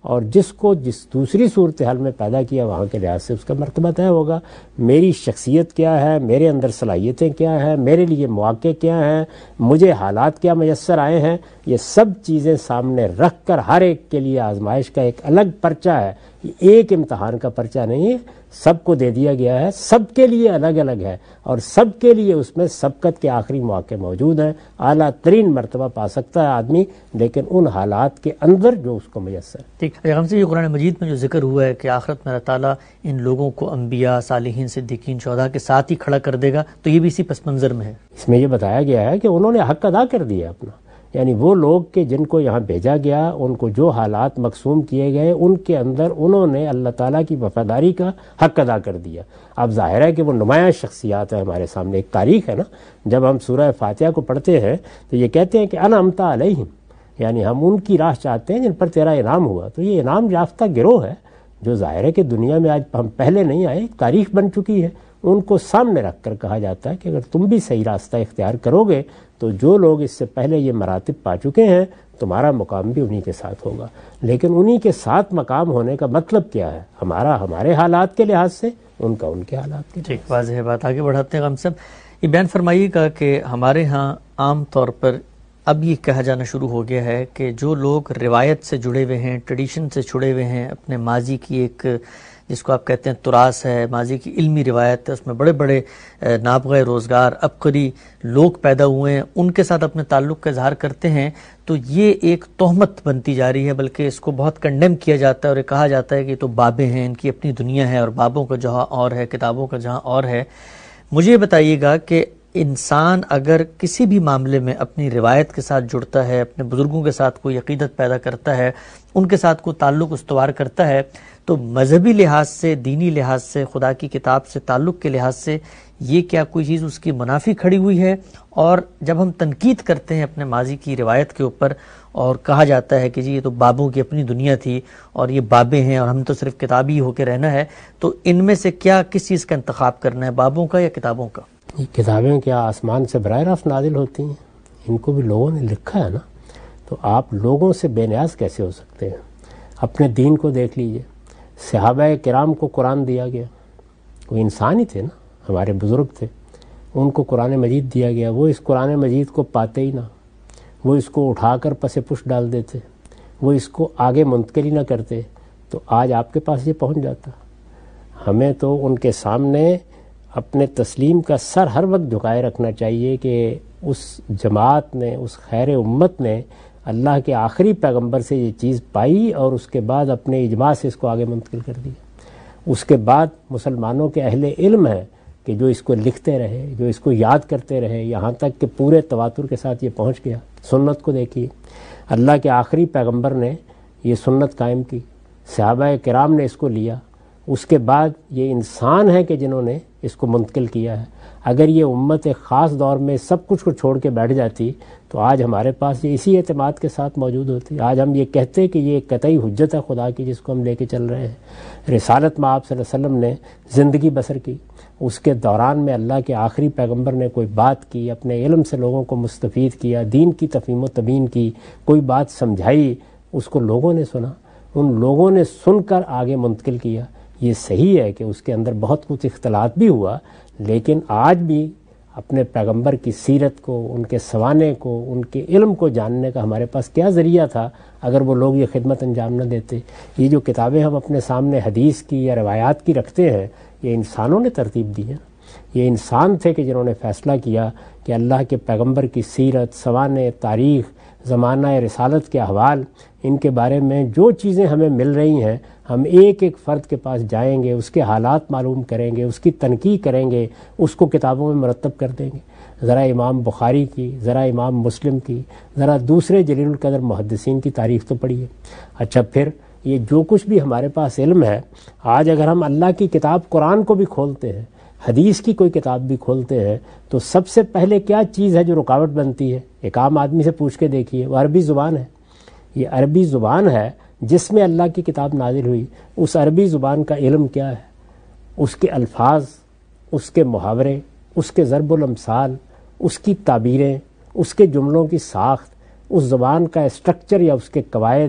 اور جس کو جس دوسری صورتحال میں پیدا کیا وہاں کے لحاظ سے اس کا مرتبہ طے ہوگا. میری شخصیت کیا ہے، میرے اندر صلاحیتیں کیا ہیں، میرے لیے مواقع کیا ہیں، مجھے حالات کیا میسر آئے ہیں، یہ سب چیزیں سامنے رکھ کر ہر ایک کے لیے آزمائش کا ایک الگ پرچہ ہے. یہ ایک امتحان کا پرچہ نہیں ہے، سب کو دے دیا گیا ہے، سب کے لیے الگ الگ ہے، اور سب کے لیے اس میں سبقت کے آخری مواقع موجود ہیں. اعلیٰ ترین مرتبہ پا سکتا ہے آدمی، لیکن ان حالات کے اندر جو اس کو میسر ہے. ٹھیک ہے. ہم سے یہ قرآن مجید میں جو ذکر ہوا ہے کہ آخرت میں اللہ تعالیٰ ان لوگوں کو انبیاء، صالحین، صدیقین، شہداء کے ساتھ ہی کھڑا کر دے گا، تو یہ بھی اسی پس منظر میں ہے. اس میں یہ بتایا گیا ہے کہ انہوں نے حق ادا کر دیا اپنا، یعنی وہ لوگ کہ جن کو یہاں بھیجا گیا، ان کو جو حالات مقسوم کیے گئے ان کے اندر انہوں نے اللہ تعالیٰ کی وفاداری کا حق ادا کر دیا. اب ظاہر ہے کہ وہ نمایاں شخصیات ہیں ہمارے سامنے. ایک تاریخ ہے نا، جب ہم سورہ فاتحہ کو پڑھتے ہیں تو یہ کہتے ہیں کہ انعمت علیہم، یعنی ہم ان کی راہ چاہتے ہیں جن پر تیرا انعام ہوا. تو یہ انعام یافتہ گروہ ہے جو ظاہر ہے کہ دنیا میں آج ہم پہلے نہیں آئے، ایک تاریخ بن چکی ہے. ان کو سامنے رکھ کر کہا جاتا ہے کہ اگر تم بھی صحیح راستہ اختیار کرو گے تو جو لوگ اس سے پہلے یہ مراتب پا چکے ہیں تمہارا مقام بھی انہی کے ساتھ ہوگا. لیکن انہی کے ساتھ مقام ہونے کا مطلب کیا ہے؟ ہمارا ہمارے حالات کے لحاظ سے، ان کا ان کے حالات کے لحاظ سے. ٹھیک، واضح ہے بات. آگے بڑھاتے ہیں. غم صاحب یہ بیان فرمائیے گا کہ ہمارے ہاں عام طور پر اب یہ کہا جانا شروع ہو گیا ہے کہ جو لوگ روایت سے جڑے ہوئے ہیں، ٹریڈیشن سے جڑے ہوئے ہیں، اپنے ماضی کی ایک جس کو آپ کہتے ہیں تراث ہے، ماضی کی علمی روایت ہے، اس میں بڑے بڑے نابغہ روزگار عبقری لوگ پیدا ہوئے ہیں، ان کے ساتھ اپنے تعلق کا اظہار کرتے ہیں، تو یہ ایک تہمت بنتی جا رہی ہے، بلکہ اس کو بہت کنڈیم کیا جاتا ہے اور یہ کہا جاتا ہے کہ یہ تو بابیں ہیں، ان کی اپنی دنیا ہے، اور بابوں کا جہاں اور ہے، کتابوں کا جہاں اور ہے. مجھے یہ بتائیے گا کہ انسان اگر کسی بھی معاملے میں اپنی روایت کے ساتھ جڑتا ہے، اپنے بزرگوں کے ساتھ کوئی عقیدت پیدا کرتا ہے، ان کے ساتھ کوئی تعلق استوار کرتا ہے، تو مذہبی لحاظ سے، دینی لحاظ سے، خدا کی کتاب سے تعلق کے لحاظ سے یہ کیا کوئی چیز اس کی منافی کھڑی ہوئی ہے؟ اور جب ہم تنقید کرتے ہیں اپنے ماضی کی روایت کے اوپر اور کہا جاتا ہے کہ جی یہ تو بابوں کی اپنی دنیا تھی اور یہ بابیں ہیں اور ہم تو صرف کتابی ہو کے رہنا ہے، تو ان میں سے کیا کس چیز کا انتخاب کرنا ہے، بابوں کا یا کتابوں کا؟ یہ کتابیں کیا آسمان سے براہ راست نازل ہوتی ہیں؟ ان کو بھی لوگوں نے لکھا ہے نا. تو آپ لوگوں سے بے نیاز کیسے ہو سکتے ہیں؟ اپنے دین کو دیکھ لیجئے. صحابہ کرام کو قرآن دیا گیا، کوئی انسان ہی تھے نا، ہمارے بزرگ تھے، ان کو قرآن مجید دیا گیا. وہ اس قرآن مجید کو پاتے ہی نہ، وہ اس کو اٹھا کر پس پش ڈال دیتے، وہ اس کو آگے منتقل ہی نہ کرتے، تو آج آپ کے پاس یہ پہنچ جاتا. ہمیں تو ان کے سامنے اپنے تسلیم کا سر ہر وقت جھکائے رکھنا چاہیے کہ اس جماعت نے، اس خیر امت نے اللہ کے آخری پیغمبر سے یہ چیز پائی اور اس کے بعد اپنے اجماع سے اس کو آگے منتقل کر دیا. اس کے بعد مسلمانوں کے اہل علم ہے کہ جو اس کو لکھتے رہے، جو اس کو یاد کرتے رہے، یہاں تک کہ پورے تواتر کے ساتھ یہ پہنچ گیا. سنت کو دیکھیے، اللہ کے آخری پیغمبر نے یہ سنت قائم کی، صحابہ کرام نے اس کو لیا، اس کے بعد یہ انسان ہے کہ جنہوں نے اس کو منتقل کیا ہے. اگر یہ امت ایک خاص دور میں سب کچھ کو چھوڑ کے بیٹھ جاتی تو آج ہمارے پاس یہ اسی اعتماد کے ساتھ موجود ہوتی. آج ہم یہ کہتے کہ یہ قطعی حجت ہے خدا کی جس کو ہم لے کے چل رہے ہیں. رسالت میں آپ صلی اللہ علیہ وسلم نے زندگی بسر کی، اس کے دوران میں اللہ کے آخری پیغمبر نے کوئی بات کی، اپنے علم سے لوگوں کو مستفید کیا، دین کی تفہیم و تبیین کی، کوئی بات سمجھائی، اس کو لوگوں نے سنا، ان لوگوں نے سن کر آگے منتقل کیا. یہ صحیح ہے کہ اس کے اندر بہت کچھ اختلاط بھی ہوا، لیکن آج بھی اپنے پیغمبر کی سیرت کو، ان کے سوانے کو، ان کے علم کو جاننے کا ہمارے پاس کیا ذریعہ تھا اگر وہ لوگ یہ خدمت انجام نہ دیتے. یہ جو کتابیں ہم اپنے سامنے حدیث کی یا روایات کی رکھتے ہیں، یہ انسانوں نے ترتیب دی ہے. یہ انسان تھے کہ جنہوں نے فیصلہ کیا کہ اللہ کے پیغمبر کی سیرت، سوانے، تاریخ، زمانہ رسالت کے احوال، ان کے بارے میں جو چیزیں ہمیں مل رہی ہیں ہم ایک ایک فرد کے پاس جائیں گے، اس کے حالات معلوم کریں گے، اس کی تنقیح کریں گے، اس کو کتابوں میں مرتب کر دیں گے. ذرا امام بخاری کی، ذرا امام مسلم کی، ذرا دوسرے جلیل القدر محدثین کی تاریخ تو پڑھیے. اچھا پھر یہ جو کچھ بھی ہمارے پاس علم ہے، آج اگر ہم اللہ کی کتاب قرآن کو بھی کھولتے ہیں، حدیث کی کوئی کتاب بھی کھولتے ہیں، تو سب سے پہلے کیا چیز ہے جو رکاوٹ بنتی ہے؟ ایک عام آدمی سے پوچھ کے دیکھیے، وہ عربی زبان ہے. یہ عربی زبان ہے جس میں اللہ کی کتاب نازل ہوئی. اس عربی زبان کا علم کیا ہے؟ اس کے الفاظ، اس کے محاورے، اس کے ضرب الامثال، اس کی تعبیریں، اس کے جملوں کی ساخت، اس زبان کا اسٹرکچر یا اس کے قواعد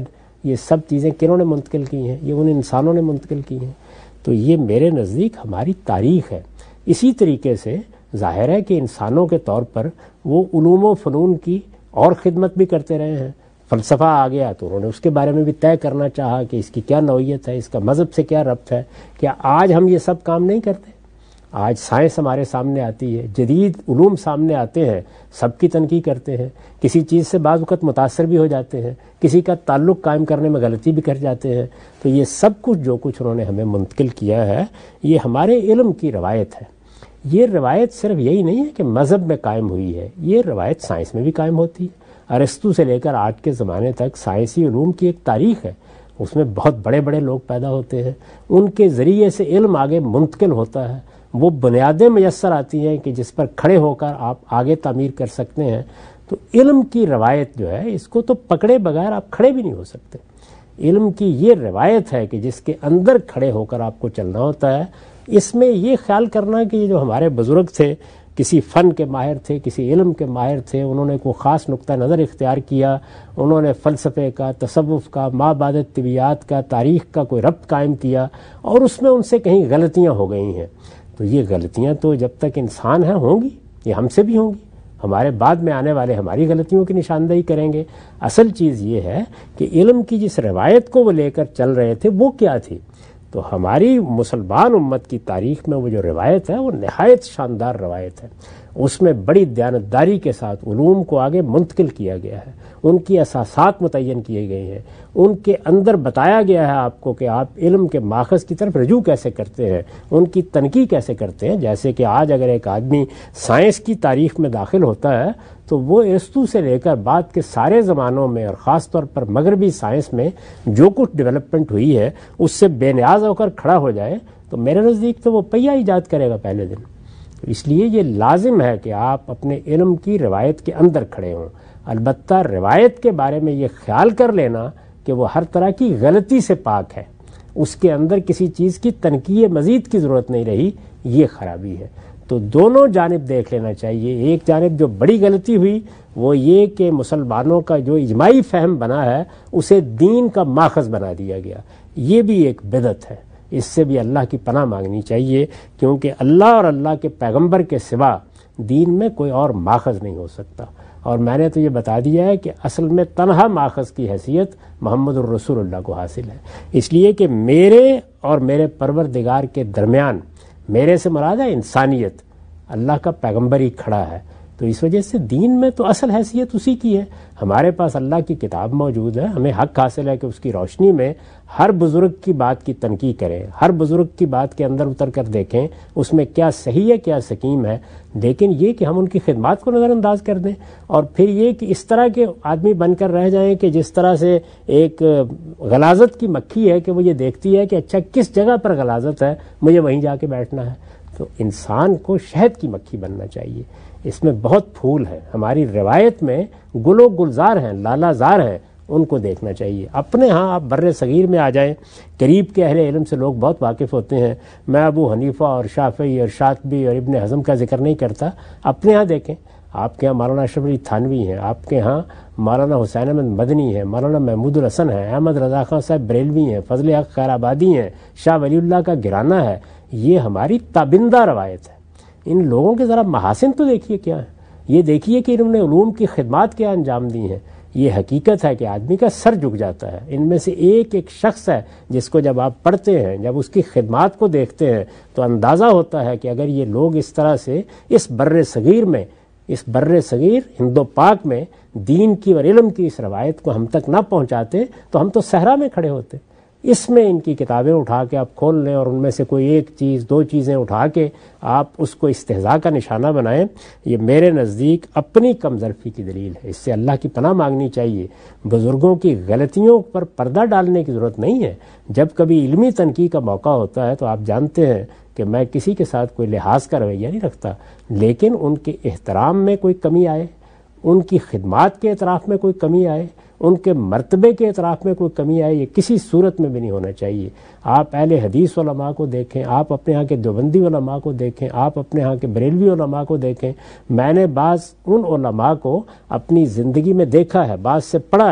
یہ سب چیزیں کنہوں نے منتقل کی ہیں؟ یہ ان انسانوں نے منتقل کی ہیں. تو یہ میرے نزدیک ہماری تاریخ ہے. اسی طریقے سے ظاہر ہے کہ انسانوں کے طور پر وہ علوم و فنون کی اور خدمت بھی کرتے رہے ہیں. فلسفہ آ گیا تو انہوں نے اس کے بارے میں بھی طے کرنا چاہا کہ اس کی کیا نوعیت ہے، اس کا مذہب سے کیا ربط ہے. کیا آج ہم یہ سب کام نہیں کرتے؟ آج سائنس ہمارے سامنے آتی ہے، جدید علوم سامنے آتے ہیں، سب کی تنقید کرتے ہیں. کسی چیز سے بعض وقت متاثر بھی ہو جاتے ہیں، کسی کا تعلق قائم کرنے میں غلطی بھی کر جاتے ہیں. تو یہ سب کچھ جو کچھ انہوں نے ہمیں منتقل کیا ہے یہ ہمارے علم کی روایت ہے. یہ روایت صرف یہی نہیں ہے کہ مذہب میں قائم ہوئی ہے، یہ روایت سائنس میں بھی قائم ہوتی ہے. ارسطو سے لے کر آج کے زمانے تک سائنسی علوم کی ایک تاریخ ہے. اس میں بہت بڑے بڑے لوگ پیدا ہوتے ہیں، ان کے ذریعے سے علم آگے منتقل ہوتا ہے. وہ بنیادیں میسر آتی ہیں کہ جس پر کھڑے ہو کر آپ آگے تعمیر کر سکتے ہیں. تو علم کی روایت جو ہے اس کو تو پکڑے بغیر آپ کھڑے بھی نہیں ہو سکتے. علم کی یہ روایت ہے کہ جس کے اندر کھڑے ہو کر آپ کو چلنا ہوتا ہے. اس میں یہ خیال کرنا کہ جو ہمارے بزرگ تھے کسی فن کے ماہر تھے، کسی علم کے ماہر تھے، انہوں نے کوئی خاص نقطہ نظر اختیار کیا، انہوں نے فلسفے کا، تصوف کا، مابعد طبیعیات کا، تاریخ کا کوئی ربط قائم کیا اور اس میں ان سے کہیں غلطیاں ہو گئی ہیں. تو یہ غلطیاں تو جب تک انسان ہیں ہوں گی، یہ ہم سے بھی ہوں گی. ہمارے بعد میں آنے والے ہماری غلطیوں کی نشاندہی کریں گے. اصل چیز یہ ہے کہ علم کی جس روایت کو وہ لے کر چل رہے تھے وہ کیا تھی. تو ہماری مسلمان امت کی تاریخ میں وہ جو روایت ہے وہ نہایت شاندار روایت ہے. اس میں بڑی دیانتداری کے ساتھ علوم کو آگے منتقل کیا گیا ہے، ان کی اساسات متعین کیے گئے ہیں، ان کے اندر بتایا گیا ہے آپ کو کہ آپ علم کے ماخذ کی طرف رجوع کیسے کرتے ہیں، ان کی تنقید کیسے کرتے ہیں. جیسے کہ آج اگر ایک آدمی سائنس کی تاریخ میں داخل ہوتا ہے تو وہ ارسطو سے لے کر بعد کے سارے زمانوں میں اور خاص طور پر مغربی سائنس میں جو کچھ ڈیولپمنٹ ہوئی ہے اس سے بے نیاز ہو کر کھڑا ہو جائے تو میرے نزدیک تو وہ پہیہ ایجاد کرے گا پہلے دن. اس لیے یہ لازم ہے کہ آپ اپنے علم کی روایت کے اندر کھڑے ہوں. البتہ روایت کے بارے میں یہ خیال کر لینا کہ وہ ہر طرح کی غلطی سے پاک ہے، اس کے اندر کسی چیز کی تنقیح مزید کی ضرورت نہیں رہی، یہ خرابی ہے. تو دونوں جانب دیکھ لینا چاہیے. ایک جانب جو بڑی غلطی ہوئی وہ یہ کہ مسلمانوں کا جو اجماعی فہم بنا ہے اسے دین کا ماخذ بنا دیا گیا. یہ بھی ایک بدعت ہے. اس سے بھی اللہ کی پناہ مانگنی چاہیے، کیونکہ اللہ اور اللہ کے پیغمبر کے سوا دین میں کوئی اور ماخذ نہیں ہو سکتا. اور میں نے تو یہ بتا دیا ہے کہ اصل میں تنہا ماخذ کی حیثیت محمد الرسول اللہ کو حاصل ہے. اس لیے کہ میرے اور میرے پروردگار کے درمیان میرے سے مراد ہے انسانیت، اللہ کا پیغمبر ہی کھڑا ہے. تو اس وجہ سے دین میں تو اصل حیثیت اسی کی ہے. ہمارے پاس اللہ کی کتاب موجود ہے، ہمیں حق حاصل ہے کہ اس کی روشنی میں ہر بزرگ کی بات کی تنقید کریں، ہر بزرگ کی بات کے اندر اتر کر دیکھیں اس میں کیا صحیح ہے کیا سقیم ہے. لیکن یہ کہ ہم ان کی خدمات کو نظر انداز کر دیں اور پھر یہ کہ اس طرح کے آدمی بن کر رہ جائیں کہ جس طرح سے ایک غلاظت کی مکھی ہے کہ وہ یہ دیکھتی ہے کہ اچھا کس جگہ پر غلاظت ہے مجھے وہیں جا کے بیٹھنا ہے. تو انسان کو شہد کی مکھی بننا چاہیے. اس میں بہت پھول ہے، ہماری روایت میں گل و گلزار ہیں، لالا زار ہیں، ان کو دیکھنا چاہیے. اپنے ہاں آپ بر صغیر میں آ جائیں، قریب کے اہل علم سے لوگ بہت واقف ہوتے ہیں. میں ابو حنیفہ اور شافعی اور شاطبی اور ابن حزم کا ذکر نہیں کرتا. اپنے ہاں دیکھیں، آپ کے ہاں مولانا اشرف علی تھانوی ہیں، آپ کے ہاں مولانا حسین احمد مدنی ہیں، مولانا محمود الحسن ہیں، احمد رضا خان صاحب بریلوی ہیں، فضل حق خیر آبادی ہیں، شاہ ولی اللہ کا گرانہ ہے. یہ ہماری تابندہ روایت ہے. ان لوگوں کے ذرا محاسن تو دیکھیے کیا ہے. یہ دیکھیے کہ انہوں نے علوم کی خدمات کیا انجام دی ہیں. یہ حقیقت ہے کہ آدمی کا سر جھک جاتا ہے. ان میں سے ایک ایک شخص ہے جس کو جب آپ پڑھتے ہیں، جب اس کی خدمات کو دیکھتے ہیں تو اندازہ ہوتا ہے کہ اگر یہ لوگ اس طرح سے اس بر صغیر میں، اس بر صغیر ہند و پاک میں دین کی اور علم کی اس روایت کو ہم تک نہ پہنچاتے تو ہم تو صحرا میں کھڑے ہوتے. اس میں ان کی کتابیں اٹھا کے آپ کھول لیں اور ان میں سے کوئی ایک چیز دو چیزیں اٹھا کے آپ اس کو استہزاء کا نشانہ بنائیں، یہ میرے نزدیک اپنی کم ظرفی کی دلیل ہے. اس سے اللہ کی پناہ مانگنی چاہیے. بزرگوں کی غلطیوں پر پردہ ڈالنے کی ضرورت نہیں ہے. جب کبھی علمی تنقید کا موقع ہوتا ہے تو آپ جانتے ہیں کہ میں کسی کے ساتھ کوئی لحاظ کا رویہ نہیں رکھتا، لیکن ان کے احترام میں کوئی کمی آئے، ان کی خدمات کے اعتراف میں کوئی کمی آئے، ان کے مرتبے کے اعتراف میں کوئی کمی آئے، یہ کسی صورت میں بھی نہیں ہونا چاہیے. آپ اہل حدیث علماء کو دیکھیں، آپ اپنے ہاں کے دیوبندی علماء کو دیکھیں، آپ اپنے ہاں کے بریلوی علماء کو دیکھیں. میں نے بعض ان علماء کو اپنی زندگی میں دیکھا ہے، بعض سے پڑھا ہے.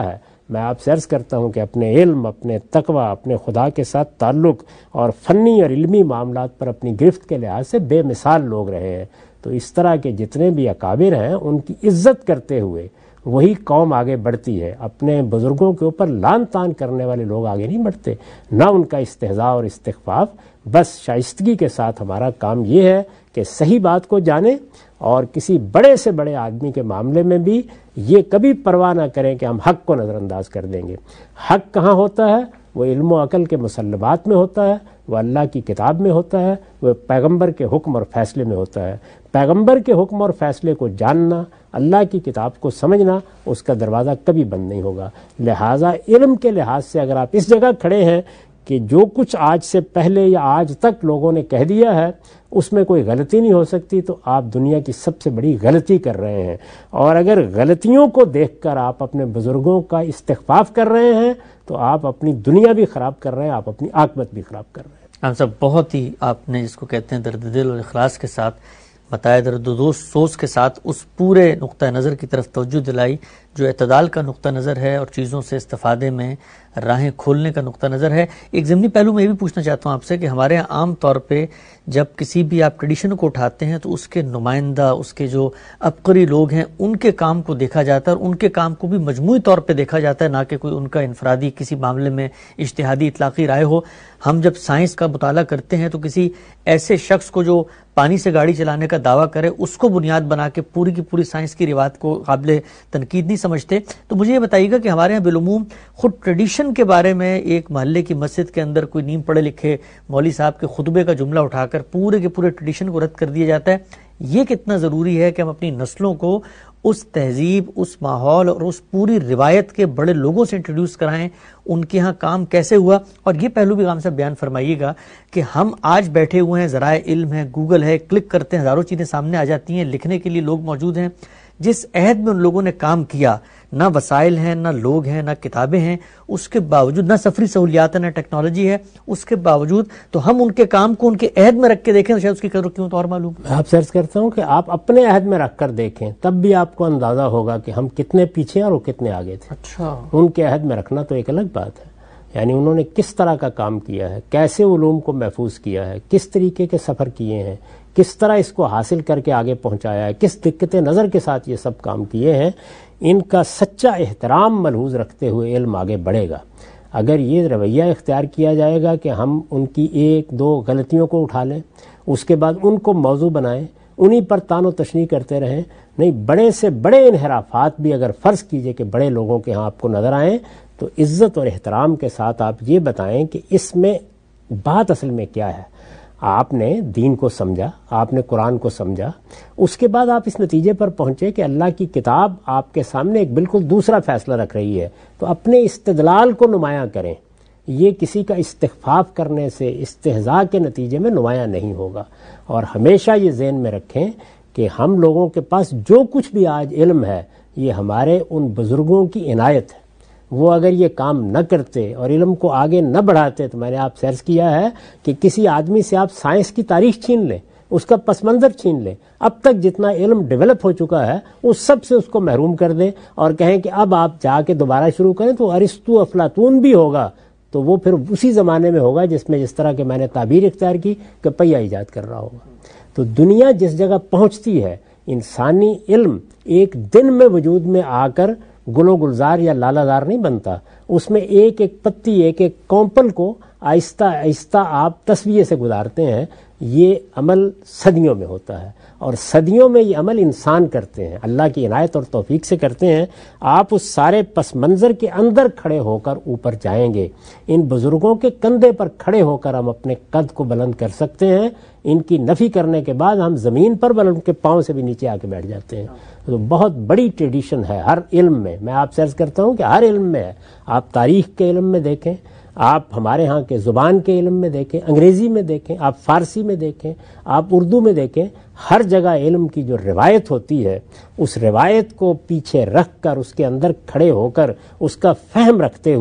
میں آپ سے عرض کرتا ہوں کہ اپنے علم، اپنے تقوی، اپنے خدا کے ساتھ تعلق اور فنی اور علمی معاملات پر اپنی گرفت کے لحاظ سے بے مثال لوگ رہے ہیں. تو اس طرح کے جتنے بھی اکابر ہیں ان کی عزت کرتے ہوئے وہی قوم آگے بڑھتی ہے. اپنے بزرگوں کے اوپر لان تان کرنے والے لوگ آگے نہیں بڑھتے، نہ ان کا استہزاء اور استخفاف. بس شائستگی کے ساتھ ہمارا کام یہ ہے کہ صحیح بات کو جانیں اور کسی بڑے سے بڑے آدمی کے معاملے میں بھی یہ کبھی پرواہ نہ کریں کہ ہم حق کو نظر انداز کر دیں گے. حق کہاں ہوتا ہے؟ وہ علم و عقل کے مسلمات میں ہوتا ہے، وہ اللہ کی کتاب میں ہوتا ہے، وہ پیغمبر کے حکم اور فیصلے میں ہوتا ہے. پیغمبر کے حکم اور فیصلے کو جاننا، اللہ کی کتاب کو سمجھنا، اس کا دروازہ کبھی بند نہیں ہوگا. لہٰذا علم کے لحاظ سے اگر آپ اس جگہ کھڑے ہیں کہ جو کچھ آج سے پہلے یا آج تک لوگوں نے کہہ دیا ہے اس میں کوئی غلطی نہیں ہو سکتی، تو آپ دنیا کی سب سے بڑی غلطی کر رہے ہیں. اور اگر غلطیوں کو دیکھ کر آپ اپنے بزرگوں کا استخفاف کر رہے ہیں تو آپ اپنی دنیا بھی خراب کر رہے ہیں، آپ اپنی عاقبت بھی خراب کر رہے ہیں. ہم سب بہت ہی آپ نے جس کو کہتے ہیں درد دل اور اخلاص کے ساتھ بتایا، درد و دوست سوچ کے ساتھ اس پورے نقطہ نظر کی طرف توجہ دلائی جو اعتدال کا نقطہ نظر ہے اور چیزوں سے استفادے میں راہیں کھولنے کا نقطہ نظر ہے. ایک ضمنی پہلو میں یہ بھی پوچھنا چاہتا ہوں آپ سے کہ ہمارے یہاں عام طور پہ جب کسی بھی آپ ٹریڈیشن کو اٹھاتے ہیں تو اس کے نمائندہ، اس کے جو عبقری لوگ ہیں ان کے کام کو دیکھا جاتا ہے اور ان کے کام کو بھی مجموعی طور پہ دیکھا جاتا ہے، نہ کہ کوئی ان کا انفرادی کسی معاملے میں اجتہادی اطلاقی رائے ہو. ہم جب سائنس کا مطالعہ کرتے ہیں تو کسی ایسے شخص کو جو پانی سے گاڑی چلانے کا دعویٰ کرے اس کو بنیاد بنا کے پوری کی پوری سائنس کی روایت کو قابل تنقید نہیں سمجھتے. تو مجھے یہ بتائیے گا کہ ہمارے یہاں بالعموم خود ٹریڈیشن کے بارے میں ایک محلے کی مسجد کے اندر کوئی نیم پڑھے لکھے مولوی صاحب کے خطبے کا جملہ اٹھا کر پورے کے پورے ٹریڈیشن کو رد کر دیا جاتا ہے. یہ کتنا ضروری ہے کہ ہم اپنی نسلوں کو اس تہذیب، اس ماحول اور اس پوری روایت کے بڑے لوگوں سے انٹروڈیوس کرائیں، ان کے ہاں کام کیسے ہوا. اور یہ پہلو بھی غام صاحب بیان فرمائیے گا کہ ہم آج بیٹھے ہوئے ہیں، ذرائع علم ہے، گوگل ہے، کلک کرتے ہیں ہزاروں چیزیں سامنے آ جاتی ہیں، لکھنے کے لیے لوگ موجود ہیں. جس عہد میں ان لوگوں نے کام کیا، نہ وسائل ہیں، نہ لوگ ہیں، نہ کتابیں ہیں، اس کے باوجود نہ سفری سہولیات ہیں، نہ ٹیکنالوجی ہے، اس کے باوجود تو ہم ان کے کام کو ان کے عہد میں رکھ کے دیکھیں تو شاید اس کی قدر کیوں تو اور معلوم. میں آپ سے عرض کرتا ہوں کہ آپ اپنے عہد میں رکھ کر دیکھیں، تب بھی آپ کو اندازہ ہوگا کہ ہم کتنے پیچھے اور وہ کتنے آگے تھے. اچھا، ان کے عہد میں رکھنا تو ایک الگ بات ہے، یعنی انہوں نے کس طرح کا کام کیا ہے، کیسے علوم کو محفوظ کیا ہے، کس طریقے کے سفر کیے ہیں، کس طرح اس کو حاصل کر کے آگے پہنچایا ہے، کس دقت نظر کے ساتھ یہ سب کام کیے ہیں. ان کا سچا احترام ملحوظ رکھتے ہوئے علم آگے بڑھے گا. اگر یہ رویہ اختیار کیا جائے گا کہ ہم ان کی ایک دو غلطیوں کو اٹھا لیں، اس کے بعد ان کو موضوع بنائیں، انہی پر تان و تشنیع کرتے رہیں، نہیں، بڑے سے بڑے انحرافات بھی اگر فرض کیجئے کہ بڑے لوگوں کے ہاں آپ کو نظر آئیں تو عزت اور احترام کے ساتھ آپ یہ بتائیں کہ اس میں بات اصل میں کیا ہے. آپ نے دین کو سمجھا، آپ نے قرآن کو سمجھا، اس کے بعد آپ اس نتیجے پر پہنچے کہ اللہ کی کتاب آپ کے سامنے ایک بالکل دوسرا فیصلہ رکھ رہی ہے، تو اپنے استدلال کو نمایاں کریں. یہ کسی کا استخفاف کرنے سے، استہزاء کے نتیجے میں نمایاں نہیں ہوگا. اور ہمیشہ یہ ذہن میں رکھیں کہ ہم لوگوں کے پاس جو کچھ بھی آج علم ہے یہ ہمارے ان بزرگوں کی عنایت ہے. وہ اگر یہ کام نہ کرتے اور علم کو آگے نہ بڑھاتے تو میں نے آپ سے عرض کیا ہے کہ کسی آدمی سے آپ سائنس کی تاریخ چھین لیں، اس کا پس منظر چھین لیں، اب تک جتنا علم ڈیولپ ہو چکا ہے اس سب سے اس کو محروم کر دیں اور کہیں کہ اب آپ جا کے دوبارہ شروع کریں تو ارسطو افلاطون بھی ہوگا تو وہ پھر اسی زمانے میں ہوگا جس میں جس طرح کہ میں نے تعبیر اختیار کی کہ پہیہ ایجاد کر رہا ہوگا. تو دنیا جس جگہ پہنچتی ہے، انسانی علم ایک دن میں وجود میں آ کر گلو گلزار یا لالا زار نہیں بنتا. اس میں ایک ایک پتی، ایک ایک کومپل کو آہستہ آہستہ آپ تصویے سے گزارتے ہیں. یہ عمل صدیوں میں ہوتا ہے اور صدیوں میں یہ عمل انسان کرتے ہیں، اللہ کی عنایت اور توفیق سے کرتے ہیں. آپ اس سارے پس منظر کے اندر کھڑے ہو کر اوپر جائیں گے. ان بزرگوں کے کندھے پر کھڑے ہو کر ہم اپنے قد کو بلند کر سکتے ہیں. ان کی نفی کرنے کے بعد ہم زمین پر بلند کے پاؤں سے بھی نیچے آ کے بیٹھ جاتے ہیں. تو بہت بڑی ٹریڈیشن ہے ہر علم میں. میں آپ سے عرض کرتا ہوں کہ ہر علم میں ہے. آپ تاریخ کے علم میں دیکھیں، آپ ہمارے ہاں کے زبان کے علم میں دیکھیں، انگریزی میں دیکھیں، آپ فارسی میں دیکھیں، آپ اردو میں دیکھیں، ہر جگہ علم کی جو روایت ہوتی ہے اس روایت کو پیچھے رکھ کر اس کے اندر کھڑے ہو کر اس کا فہم رکھتے ہوئے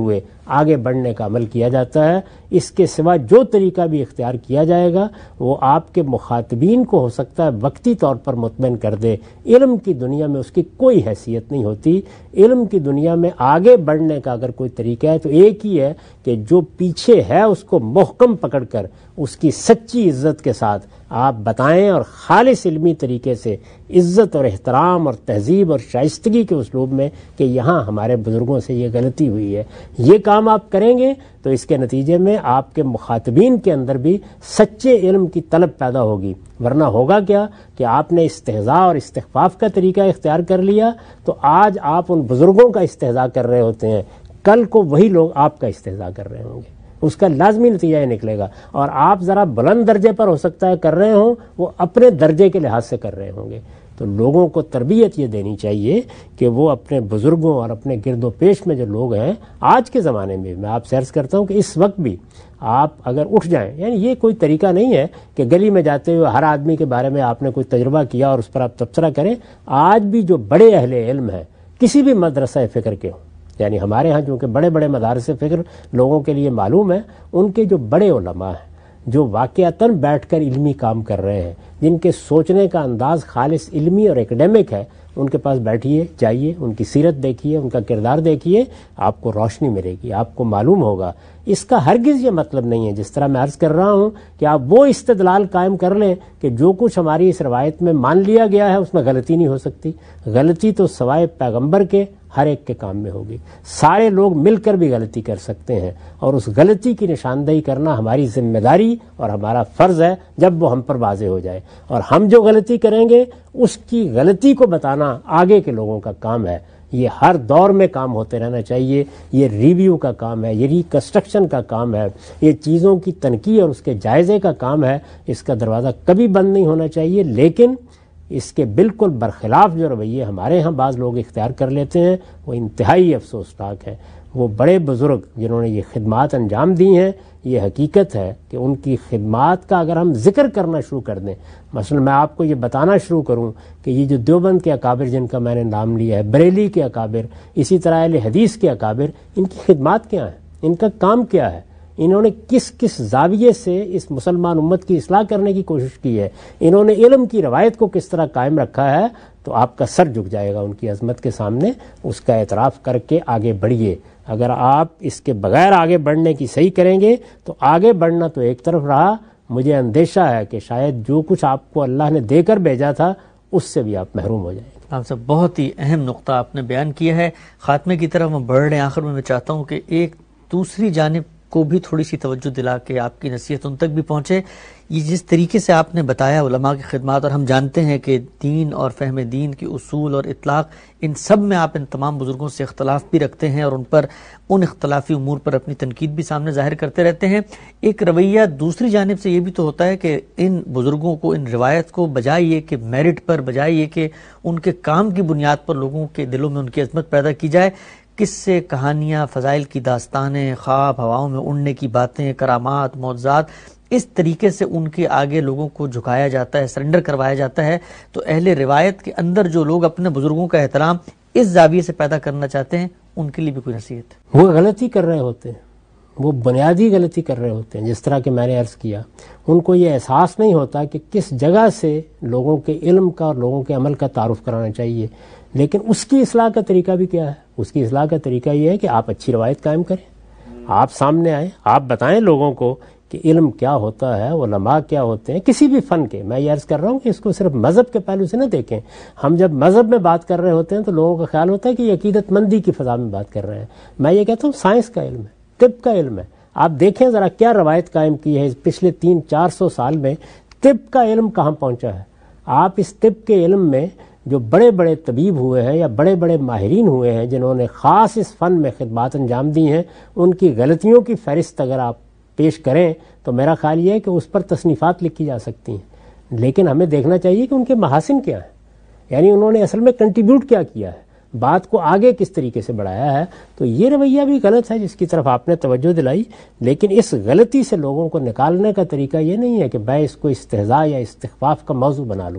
آگے بڑھنے کا عمل کیا جاتا ہے. اس کے سوا جو طریقہ بھی اختیار کیا جائے گا وہ آپ کے مخاطبین کو ہو سکتا ہے وقتی طور پر مطمئن کر دے. علم کی دنیا میں اس کی کوئی حیثیت نہیں ہوتی. علم کی دنیا میں آگے بڑھنے کا اگر کوئی طریقہ ہے تو ایک ہی ہے کہ جو پیچھے ہے اس کو محکم پکڑ کر اس کی سچی عزت کے ساتھ آپ بتائیں اور خالص علمی طریقے سے عزت اور احترام اور تہذیب اور شائستگی کے اسلوب میں کہ یہاں ہمارے بزرگوں سے یہ غلطی ہوئی ہے. یہ کام آپ کریں گے تو اس کے نتیجے میں آپ کے مخاطبین کے اندر بھی سچے علم کی طلب پیدا ہوگی. ورنہ ہوگا کیا کہ آپ نے استہزاء اور استخفاف کا طریقہ اختیار کر لیا تو آج آپ ان بزرگوں کا استہزاء کر رہے ہوتے ہیں, کل کو وہی لوگ آپ کا استہزاء کر رہے ہوں گے. اس کا لازمی نتیجہ یہ نکلے گا. اور آپ ذرا بلند درجے پر ہو سکتا ہے کر رہے ہوں, وہ اپنے درجے کے لحاظ سے کر رہے ہوں گے. تو لوگوں کو تربیت یہ دینی چاہیے کہ وہ اپنے بزرگوں اور اپنے گرد و پیش میں جو لوگ ہیں آج کے زمانے میں, میں آپ سے عرض کرتا ہوں کہ اس وقت بھی آپ اگر اٹھ جائیں, یعنی یہ کوئی طریقہ نہیں ہے کہ گلی میں جاتے ہوئے ہر آدمی کے بارے میں آپ نے کوئی تجربہ کیا اور اس پر آپ تبصرہ کریں. آج بھی جو بڑے اہل علم ہیں کسی بھی مدرسہ فکر کے ہوں, یعنی ہمارے ہاں چونکہ بڑے بڑے مدارس فکر لوگوں کے لیے معلوم ہے, ان کے جو بڑے علماء ہیں جو واقعتاً بیٹھ کر علمی کام کر رہے ہیں, جن کے سوچنے کا انداز خالص علمی اور ایکڈیمک ہے, ان کے پاس بیٹھیے, جائیے, ان کی سیرت دیکھیے, ان کا کردار دیکھیے, آپ کو روشنی ملے گی, آپ کو معلوم ہوگا. اس کا ہرگز یہ مطلب نہیں ہے جس طرح میں عرض کر رہا ہوں کہ آپ وہ استدلال قائم کر لیں کہ جو کچھ ہماری اس روایت میں مان لیا گیا ہے اس میں غلطی نہیں ہو سکتی. غلطی تو سوائے پیغمبر کے ہر ایک کے کام میں ہوگی. سارے لوگ مل کر بھی غلطی کر سکتے ہیں اور اس غلطی کی نشاندہی کرنا ہماری ذمہ داری اور ہمارا فرض ہے جب وہ ہم پر واضح ہو جائے. اور ہم جو غلطی کریں گے اس کی غلطی کو بتانا آگے کے لوگوں کا کام ہے. یہ ہر دور میں کام ہوتے رہنا چاہیے. یہ ریویو کا کام ہے, یہ ریکنسٹرکشن کا کام ہے, یہ چیزوں کی تنقیح اور اس کے جائزے کا کام ہے. اس کا دروازہ کبھی بند نہیں ہونا چاہیے. لیکن اس کے بالکل برخلاف جو رویے ہمارے ہاں بعض لوگ اختیار کر لیتے ہیں وہ انتہائی افسوسناک ہے. وہ بڑے بزرگ جنہوں نے یہ خدمات انجام دی ہیں, یہ حقیقت ہے کہ ان کی خدمات کا اگر ہم ذکر کرنا شروع کر دیں, مثلا میں آپ کو یہ بتانا شروع کروں کہ یہ جو دیوبند کے اکابر جن کا میں نے نام لیا ہے, بریلی کے اکابر, اسی طرح اہل حدیث کے اکابر, ان کی خدمات کیا ہیں, ان کا کام کیا ہے, انہوں نے کس کس زاویے سے اس مسلمان امت کی اصلاح کرنے کی کوشش کی ہے, انہوں نے علم کی روایت کو کس طرح قائم رکھا ہے, تو آپ کا سر جھک جائے گا ان کی عظمت کے سامنے. اس کا اعتراف کر کے آگے بڑھیے. اگر آپ اس کے بغیر آگے بڑھنے کی صحیح کریں گے تو آگے بڑھنا تو ایک طرف رہا, مجھے اندیشہ ہے کہ شاید جو کچھ آپ کو اللہ نے دے کر بھیجا تھا اس سے بھی آپ محروم ہو جائیں گے. آپ سے بہت ہی اہم نقطہ آپ نے بیان کیا ہے. خاتمے کی طرف ہم بڑھ رہے ہیں. آخر میں میں چاہتا ہوں کہ ایک دوسری جانب کو بھی تھوڑی سی توجہ دلا کے آپ کی نصیحت ان تک بھی پہنچے. یہ جس طریقے سے آپ نے بتایا علماء کی خدمات, اور ہم جانتے ہیں کہ دین اور فہم دین کی اصول اور اطلاق, ان سب میں آپ ان تمام بزرگوں سے اختلاف بھی رکھتے ہیں اور ان پر ان اختلافی امور پر اپنی تنقید بھی سامنے ظاہر کرتے رہتے ہیں. ایک رویہ دوسری جانب سے یہ بھی تو ہوتا ہے کہ ان بزرگوں کو, ان روایت کو, بجائے یہ کہ میرٹ پر, بجائے یہ کہ ان کے کام کی بنیاد پر لوگوں کے دلوں میں ان کی عظمت پیدا کی جائے, قصے, کہانیاں, فضائل کی داستانیں, خواب, ہواؤں میں اڑنے کی باتیں, کرامات, معجزات, اس طریقے سے ان کے آگے لوگوں کو جھکایا جاتا ہے, سرنڈر کروایا جاتا ہے. تو اہل روایت کے اندر جو لوگ اپنے بزرگوں کا احترام اس زاویے سے پیدا کرنا چاہتے ہیں, ان کے لیے بھی کوئی نصیحت؟ وہ غلطی کر رہے ہوتے ہیں, وہ بنیادی غلطی کر رہے ہوتے ہیں. جس طرح کہ میں نے عرض کیا, ان کو یہ احساس نہیں ہوتا کہ کس جگہ سے لوگوں کے علم کا اور لوگوں کے عمل کا تعارف کرانا چاہیے. لیکن اس کی اصلاح کا طریقہ بھی کیا ہے؟ اس کی اصلاح کا طریقہ یہ ہے کہ آپ اچھی روایت قائم کریں, آپ سامنے آئیں, آپ بتائیں لوگوں کو کہ علم کیا ہوتا ہے, علماء کیا ہوتے ہیں کسی بھی فن کے. میں یہ عرض کر رہا ہوں کہ اس کو صرف مذہب کے پہلو سے نہ دیکھیں. ہم جب مذہب میں بات کر رہے ہوتے ہیں تو لوگوں کا خیال ہوتا ہے کہ یہ عقیدت مندی کی فضا میں بات کر رہے ہیں. میں یہ کہتا ہوں سائنس کا علم ہے, طب کا علم ہے. آپ دیکھیں ذرا کیا روایت قائم کی ہے پچھلے تین چار سو سال میں, طب کا علم کہاں پہنچا ہے. آپ اس طب کے علم میں جو بڑے بڑے طبیب ہوئے ہیں یا بڑے بڑے ماہرین ہوئے ہیں جنہوں نے خاص اس فن میں خدمات انجام دی ہیں, ان کی غلطیوں کی فہرست اگر آپ پیش کریں تو میرا خیال یہ ہے کہ اس پر تصنیفات لکھی جا سکتی ہیں. لیکن ہمیں دیکھنا چاہیے کہ ان کے محاسن کیا ہیں, یعنی انہوں نے اصل میں کنٹریبیوٹ کیا کیا ہے, بات کو آگے کس طریقے سے بڑھایا ہے. تو یہ رویہ بھی غلط ہے جس کی طرف آپ نے توجہ دلائی. لیکن اس غلطی سے لوگوں کو نکالنے کا طریقہ یہ نہیں ہے کہ میں اس کو استہزاء یا استخفاف کا موضوع بنا لوں.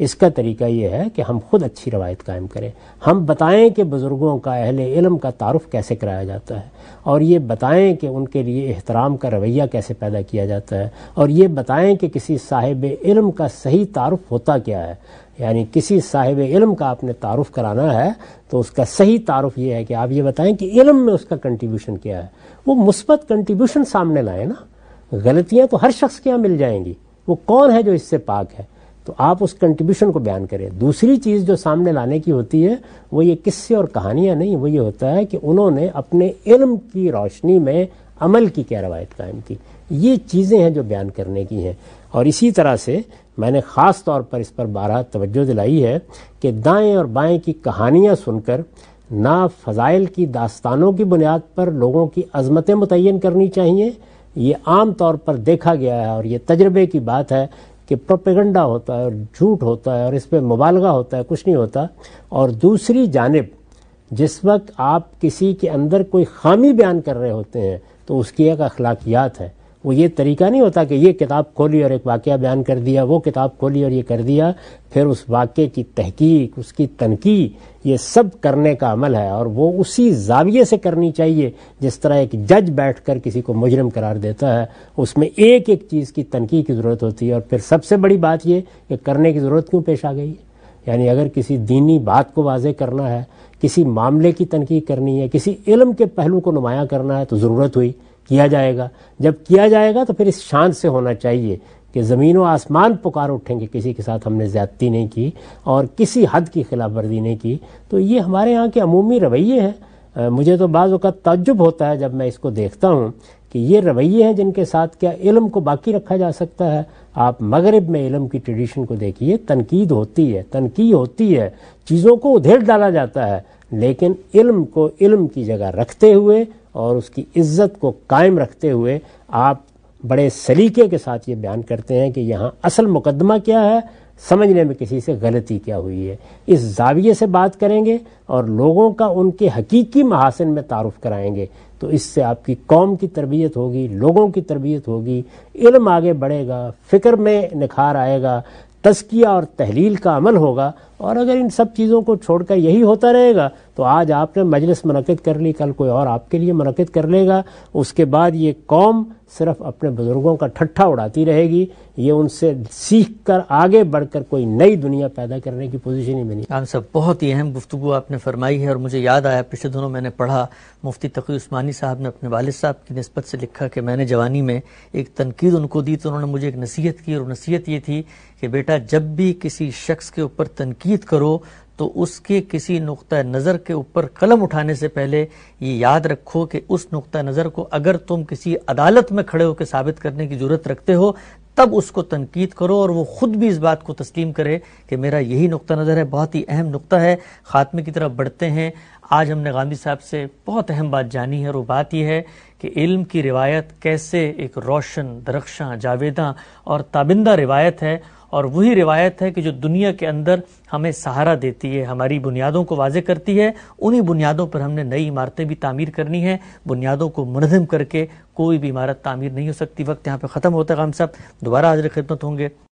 اس کا طریقہ یہ ہے کہ ہم خود اچھی روایت قائم کریں، ہم بتائیں کہ بزرگوں کا، اہل علم کا تعارف کیسے کرایا جاتا ہے، اور یہ بتائیں کہ ان کے لیے احترام کا رویہ کیسے پیدا کیا جاتا ہے، اور یہ بتائیں کہ کسی صاحب علم کا صحیح تعارف ہوتا کیا ہے۔ یعنی کسی صاحب علم کا آپ نے تعارف کرانا ہے تو اس کا صحیح تعارف یہ ہے کہ آپ یہ بتائیں کہ علم میں اس کا کنٹریبیوشن کیا ہے، وہ مثبت کنٹریبیوشن سامنے لائیں نا۔ غلطیاں تو ہر شخص کے یہاں مل جائیں گی، وہ کون ہے جو اس سے پاک ہے، تو آپ اس کنٹریبیوشن کو بیان کریں۔ دوسری چیز جو سامنے لانے کی ہوتی ہے وہ یہ قصے اور کہانیاں نہیں، وہ یہ ہوتا ہے کہ انہوں نے اپنے علم کی روشنی میں عمل کی کیا روایت قائم کی، یہ چیزیں ہیں جو بیان کرنے کی ہیں۔ اور اسی طرح سے میں نے خاص طور پر اس پر بارہا توجہ دلائی ہے کہ دائیں اور بائیں کی کہانیاں سن کر نہ فضائل کی داستانوں کی بنیاد پر لوگوں کی عظمتیں متعین کرنی چاہیے، یہ عام طور پر دیکھا گیا ہے اور یہ تجربے کی بات ہے کہ پروپیگنڈا ہوتا ہے اور جھوٹ ہوتا ہے اور اس پہ مبالغہ ہوتا ہے، کچھ نہیں ہوتا۔ اور دوسری جانب جس وقت آپ کسی کے اندر کوئی خامی بیان کر رہے ہوتے ہیں تو اس کی ایک اخلاقیات ہے، وہ یہ طریقہ نہیں ہوتا کہ یہ کتاب کھولی اور ایک واقعہ بیان کر دیا، وہ کتاب کھولی اور یہ کر دیا، پھر اس واقعے کی تحقیق، اس کی تنقیح، یہ سب کرنے کا عمل ہے، اور وہ اسی زاویے سے کرنی چاہیے جس طرح ایک جج بیٹھ کر کسی کو مجرم قرار دیتا ہے، اس میں ایک ایک چیز کی تنقیح کی ضرورت ہوتی ہے۔ اور پھر سب سے بڑی بات یہ کہ کرنے کی ضرورت کیوں پیش آ گئی ہے، یعنی اگر کسی دینی بات کو واضح کرنا ہے، کسی معاملے کی تنقیح کرنی ہے، کسی علم کے پہلو کو نمایاں کرنا ہے تو ضرورت ہوئی، کیا جائے گا۔ جب کیا جائے گا تو پھر اس شان سے ہونا چاہیے کہ زمین و آسمان پکار اٹھیں گے کسی کے ساتھ ہم نے زیادتی نہیں کی اور کسی حد کی خلاف ورزی نہیں کی۔ تو یہ ہمارے ہاں کے عمومی رویے ہیں۔ مجھے تو بعض اوقات تعجب ہوتا ہے جب میں اس کو دیکھتا ہوں کہ یہ رویے ہیں جن کے ساتھ کیا علم کو باقی رکھا جا سکتا ہے۔ آپ مغرب میں علم کی ٹریڈیشن کو دیکھیے، تنقید ہوتی ہے، تنقید ہوتی ہے، چیزوں کو ادھیڑ ڈالا جاتا ہے، لیکن علم کو علم کی جگہ رکھتے ہوئے اور اس کی عزت کو قائم رکھتے ہوئے آپ بڑے سلیقے کے ساتھ یہ بیان کرتے ہیں کہ یہاں اصل مقدمہ کیا ہے، سمجھنے میں کسی سے غلطی کیا ہوئی ہے، اس زاویے سے بات کریں گے اور لوگوں کا ان کے حقیقی محاسن میں تعارف کرائیں گے تو اس سے آپ کی قوم کی تربیت ہوگی، لوگوں کی تربیت ہوگی، علم آگے بڑھے گا، فکر میں نکھار آئے گا، تزکیہ اور تحلیل کا عمل ہوگا۔ اور اگر ان سب چیزوں کو چھوڑ کر یہی ہوتا رہے گا تو آج آپ نے مجلس منعقد کر لی، کل کوئی اور آپ کے لیے منعقد کر لے گا، اس کے بعد یہ قوم صرف اپنے بزرگوں کا ٹھٹھا اڑاتی رہے گی، یہ ان سے سیکھ کر آگے بڑھ کر کوئی نئی دنیا پیدا کرنے کی پوزیشن ہی میں نہیں۔ عام صاحب بہت ہی اہم گفتگو آپ نے فرمائی ہے، اور مجھے یاد آیا پچھلے دنوں میں نے پڑھا مفتی تقی عثمانی صاحب نے اپنے والد صاحب کی نسبت سے لکھا کہ میں نے جوانی میں ایک تنقید ان کو دی تو انہوں نے مجھے ایک نصیحت کی، اور نصیحت یہ تھی کہ بیٹا جب بھی کسی شخص کے اوپر تنقید کرو تو اس کے کسی نقطہ نظر کے اوپر قلم اٹھانے سے پہلے یہ یاد رکھو کہ اس نقطہ نظر کو اگر تم کسی عدالت میں کھڑے ہو کے ثابت کرنے کی ضرورت رکھتے ہو تب اس کو تنقید کرو، اور وہ خود بھی اس بات کو تسلیم کرے کہ میرا یہی نقطہ نظر ہے۔ بہت ہی اہم نقطہ ہے۔ خاتمے کی طرف بڑھتے ہیں۔ آج ہم نے غامدی صاحب سے بہت اہم بات جانی ہے، اور وہ بات یہ ہے کہ علم کی روایت کیسے ایک روشن، درخشاں، جاویداں اور تابندہ روایت ہے، اور وہی روایت ہے کہ جو دنیا کے اندر ہمیں سہارا دیتی ہے، ہماری بنیادوں کو واضح کرتی ہے۔ انہی بنیادوں پر ہم نے نئی عمارتیں بھی تعمیر کرنی ہیں۔ بنیادوں کو منہدم کر کے کوئی بھی عمارت تعمیر نہیں ہو سکتی۔ وقت یہاں پہ ختم ہوتا ہے۔ غام صاحب دوبارہ حاضر خدمت ہوں گے۔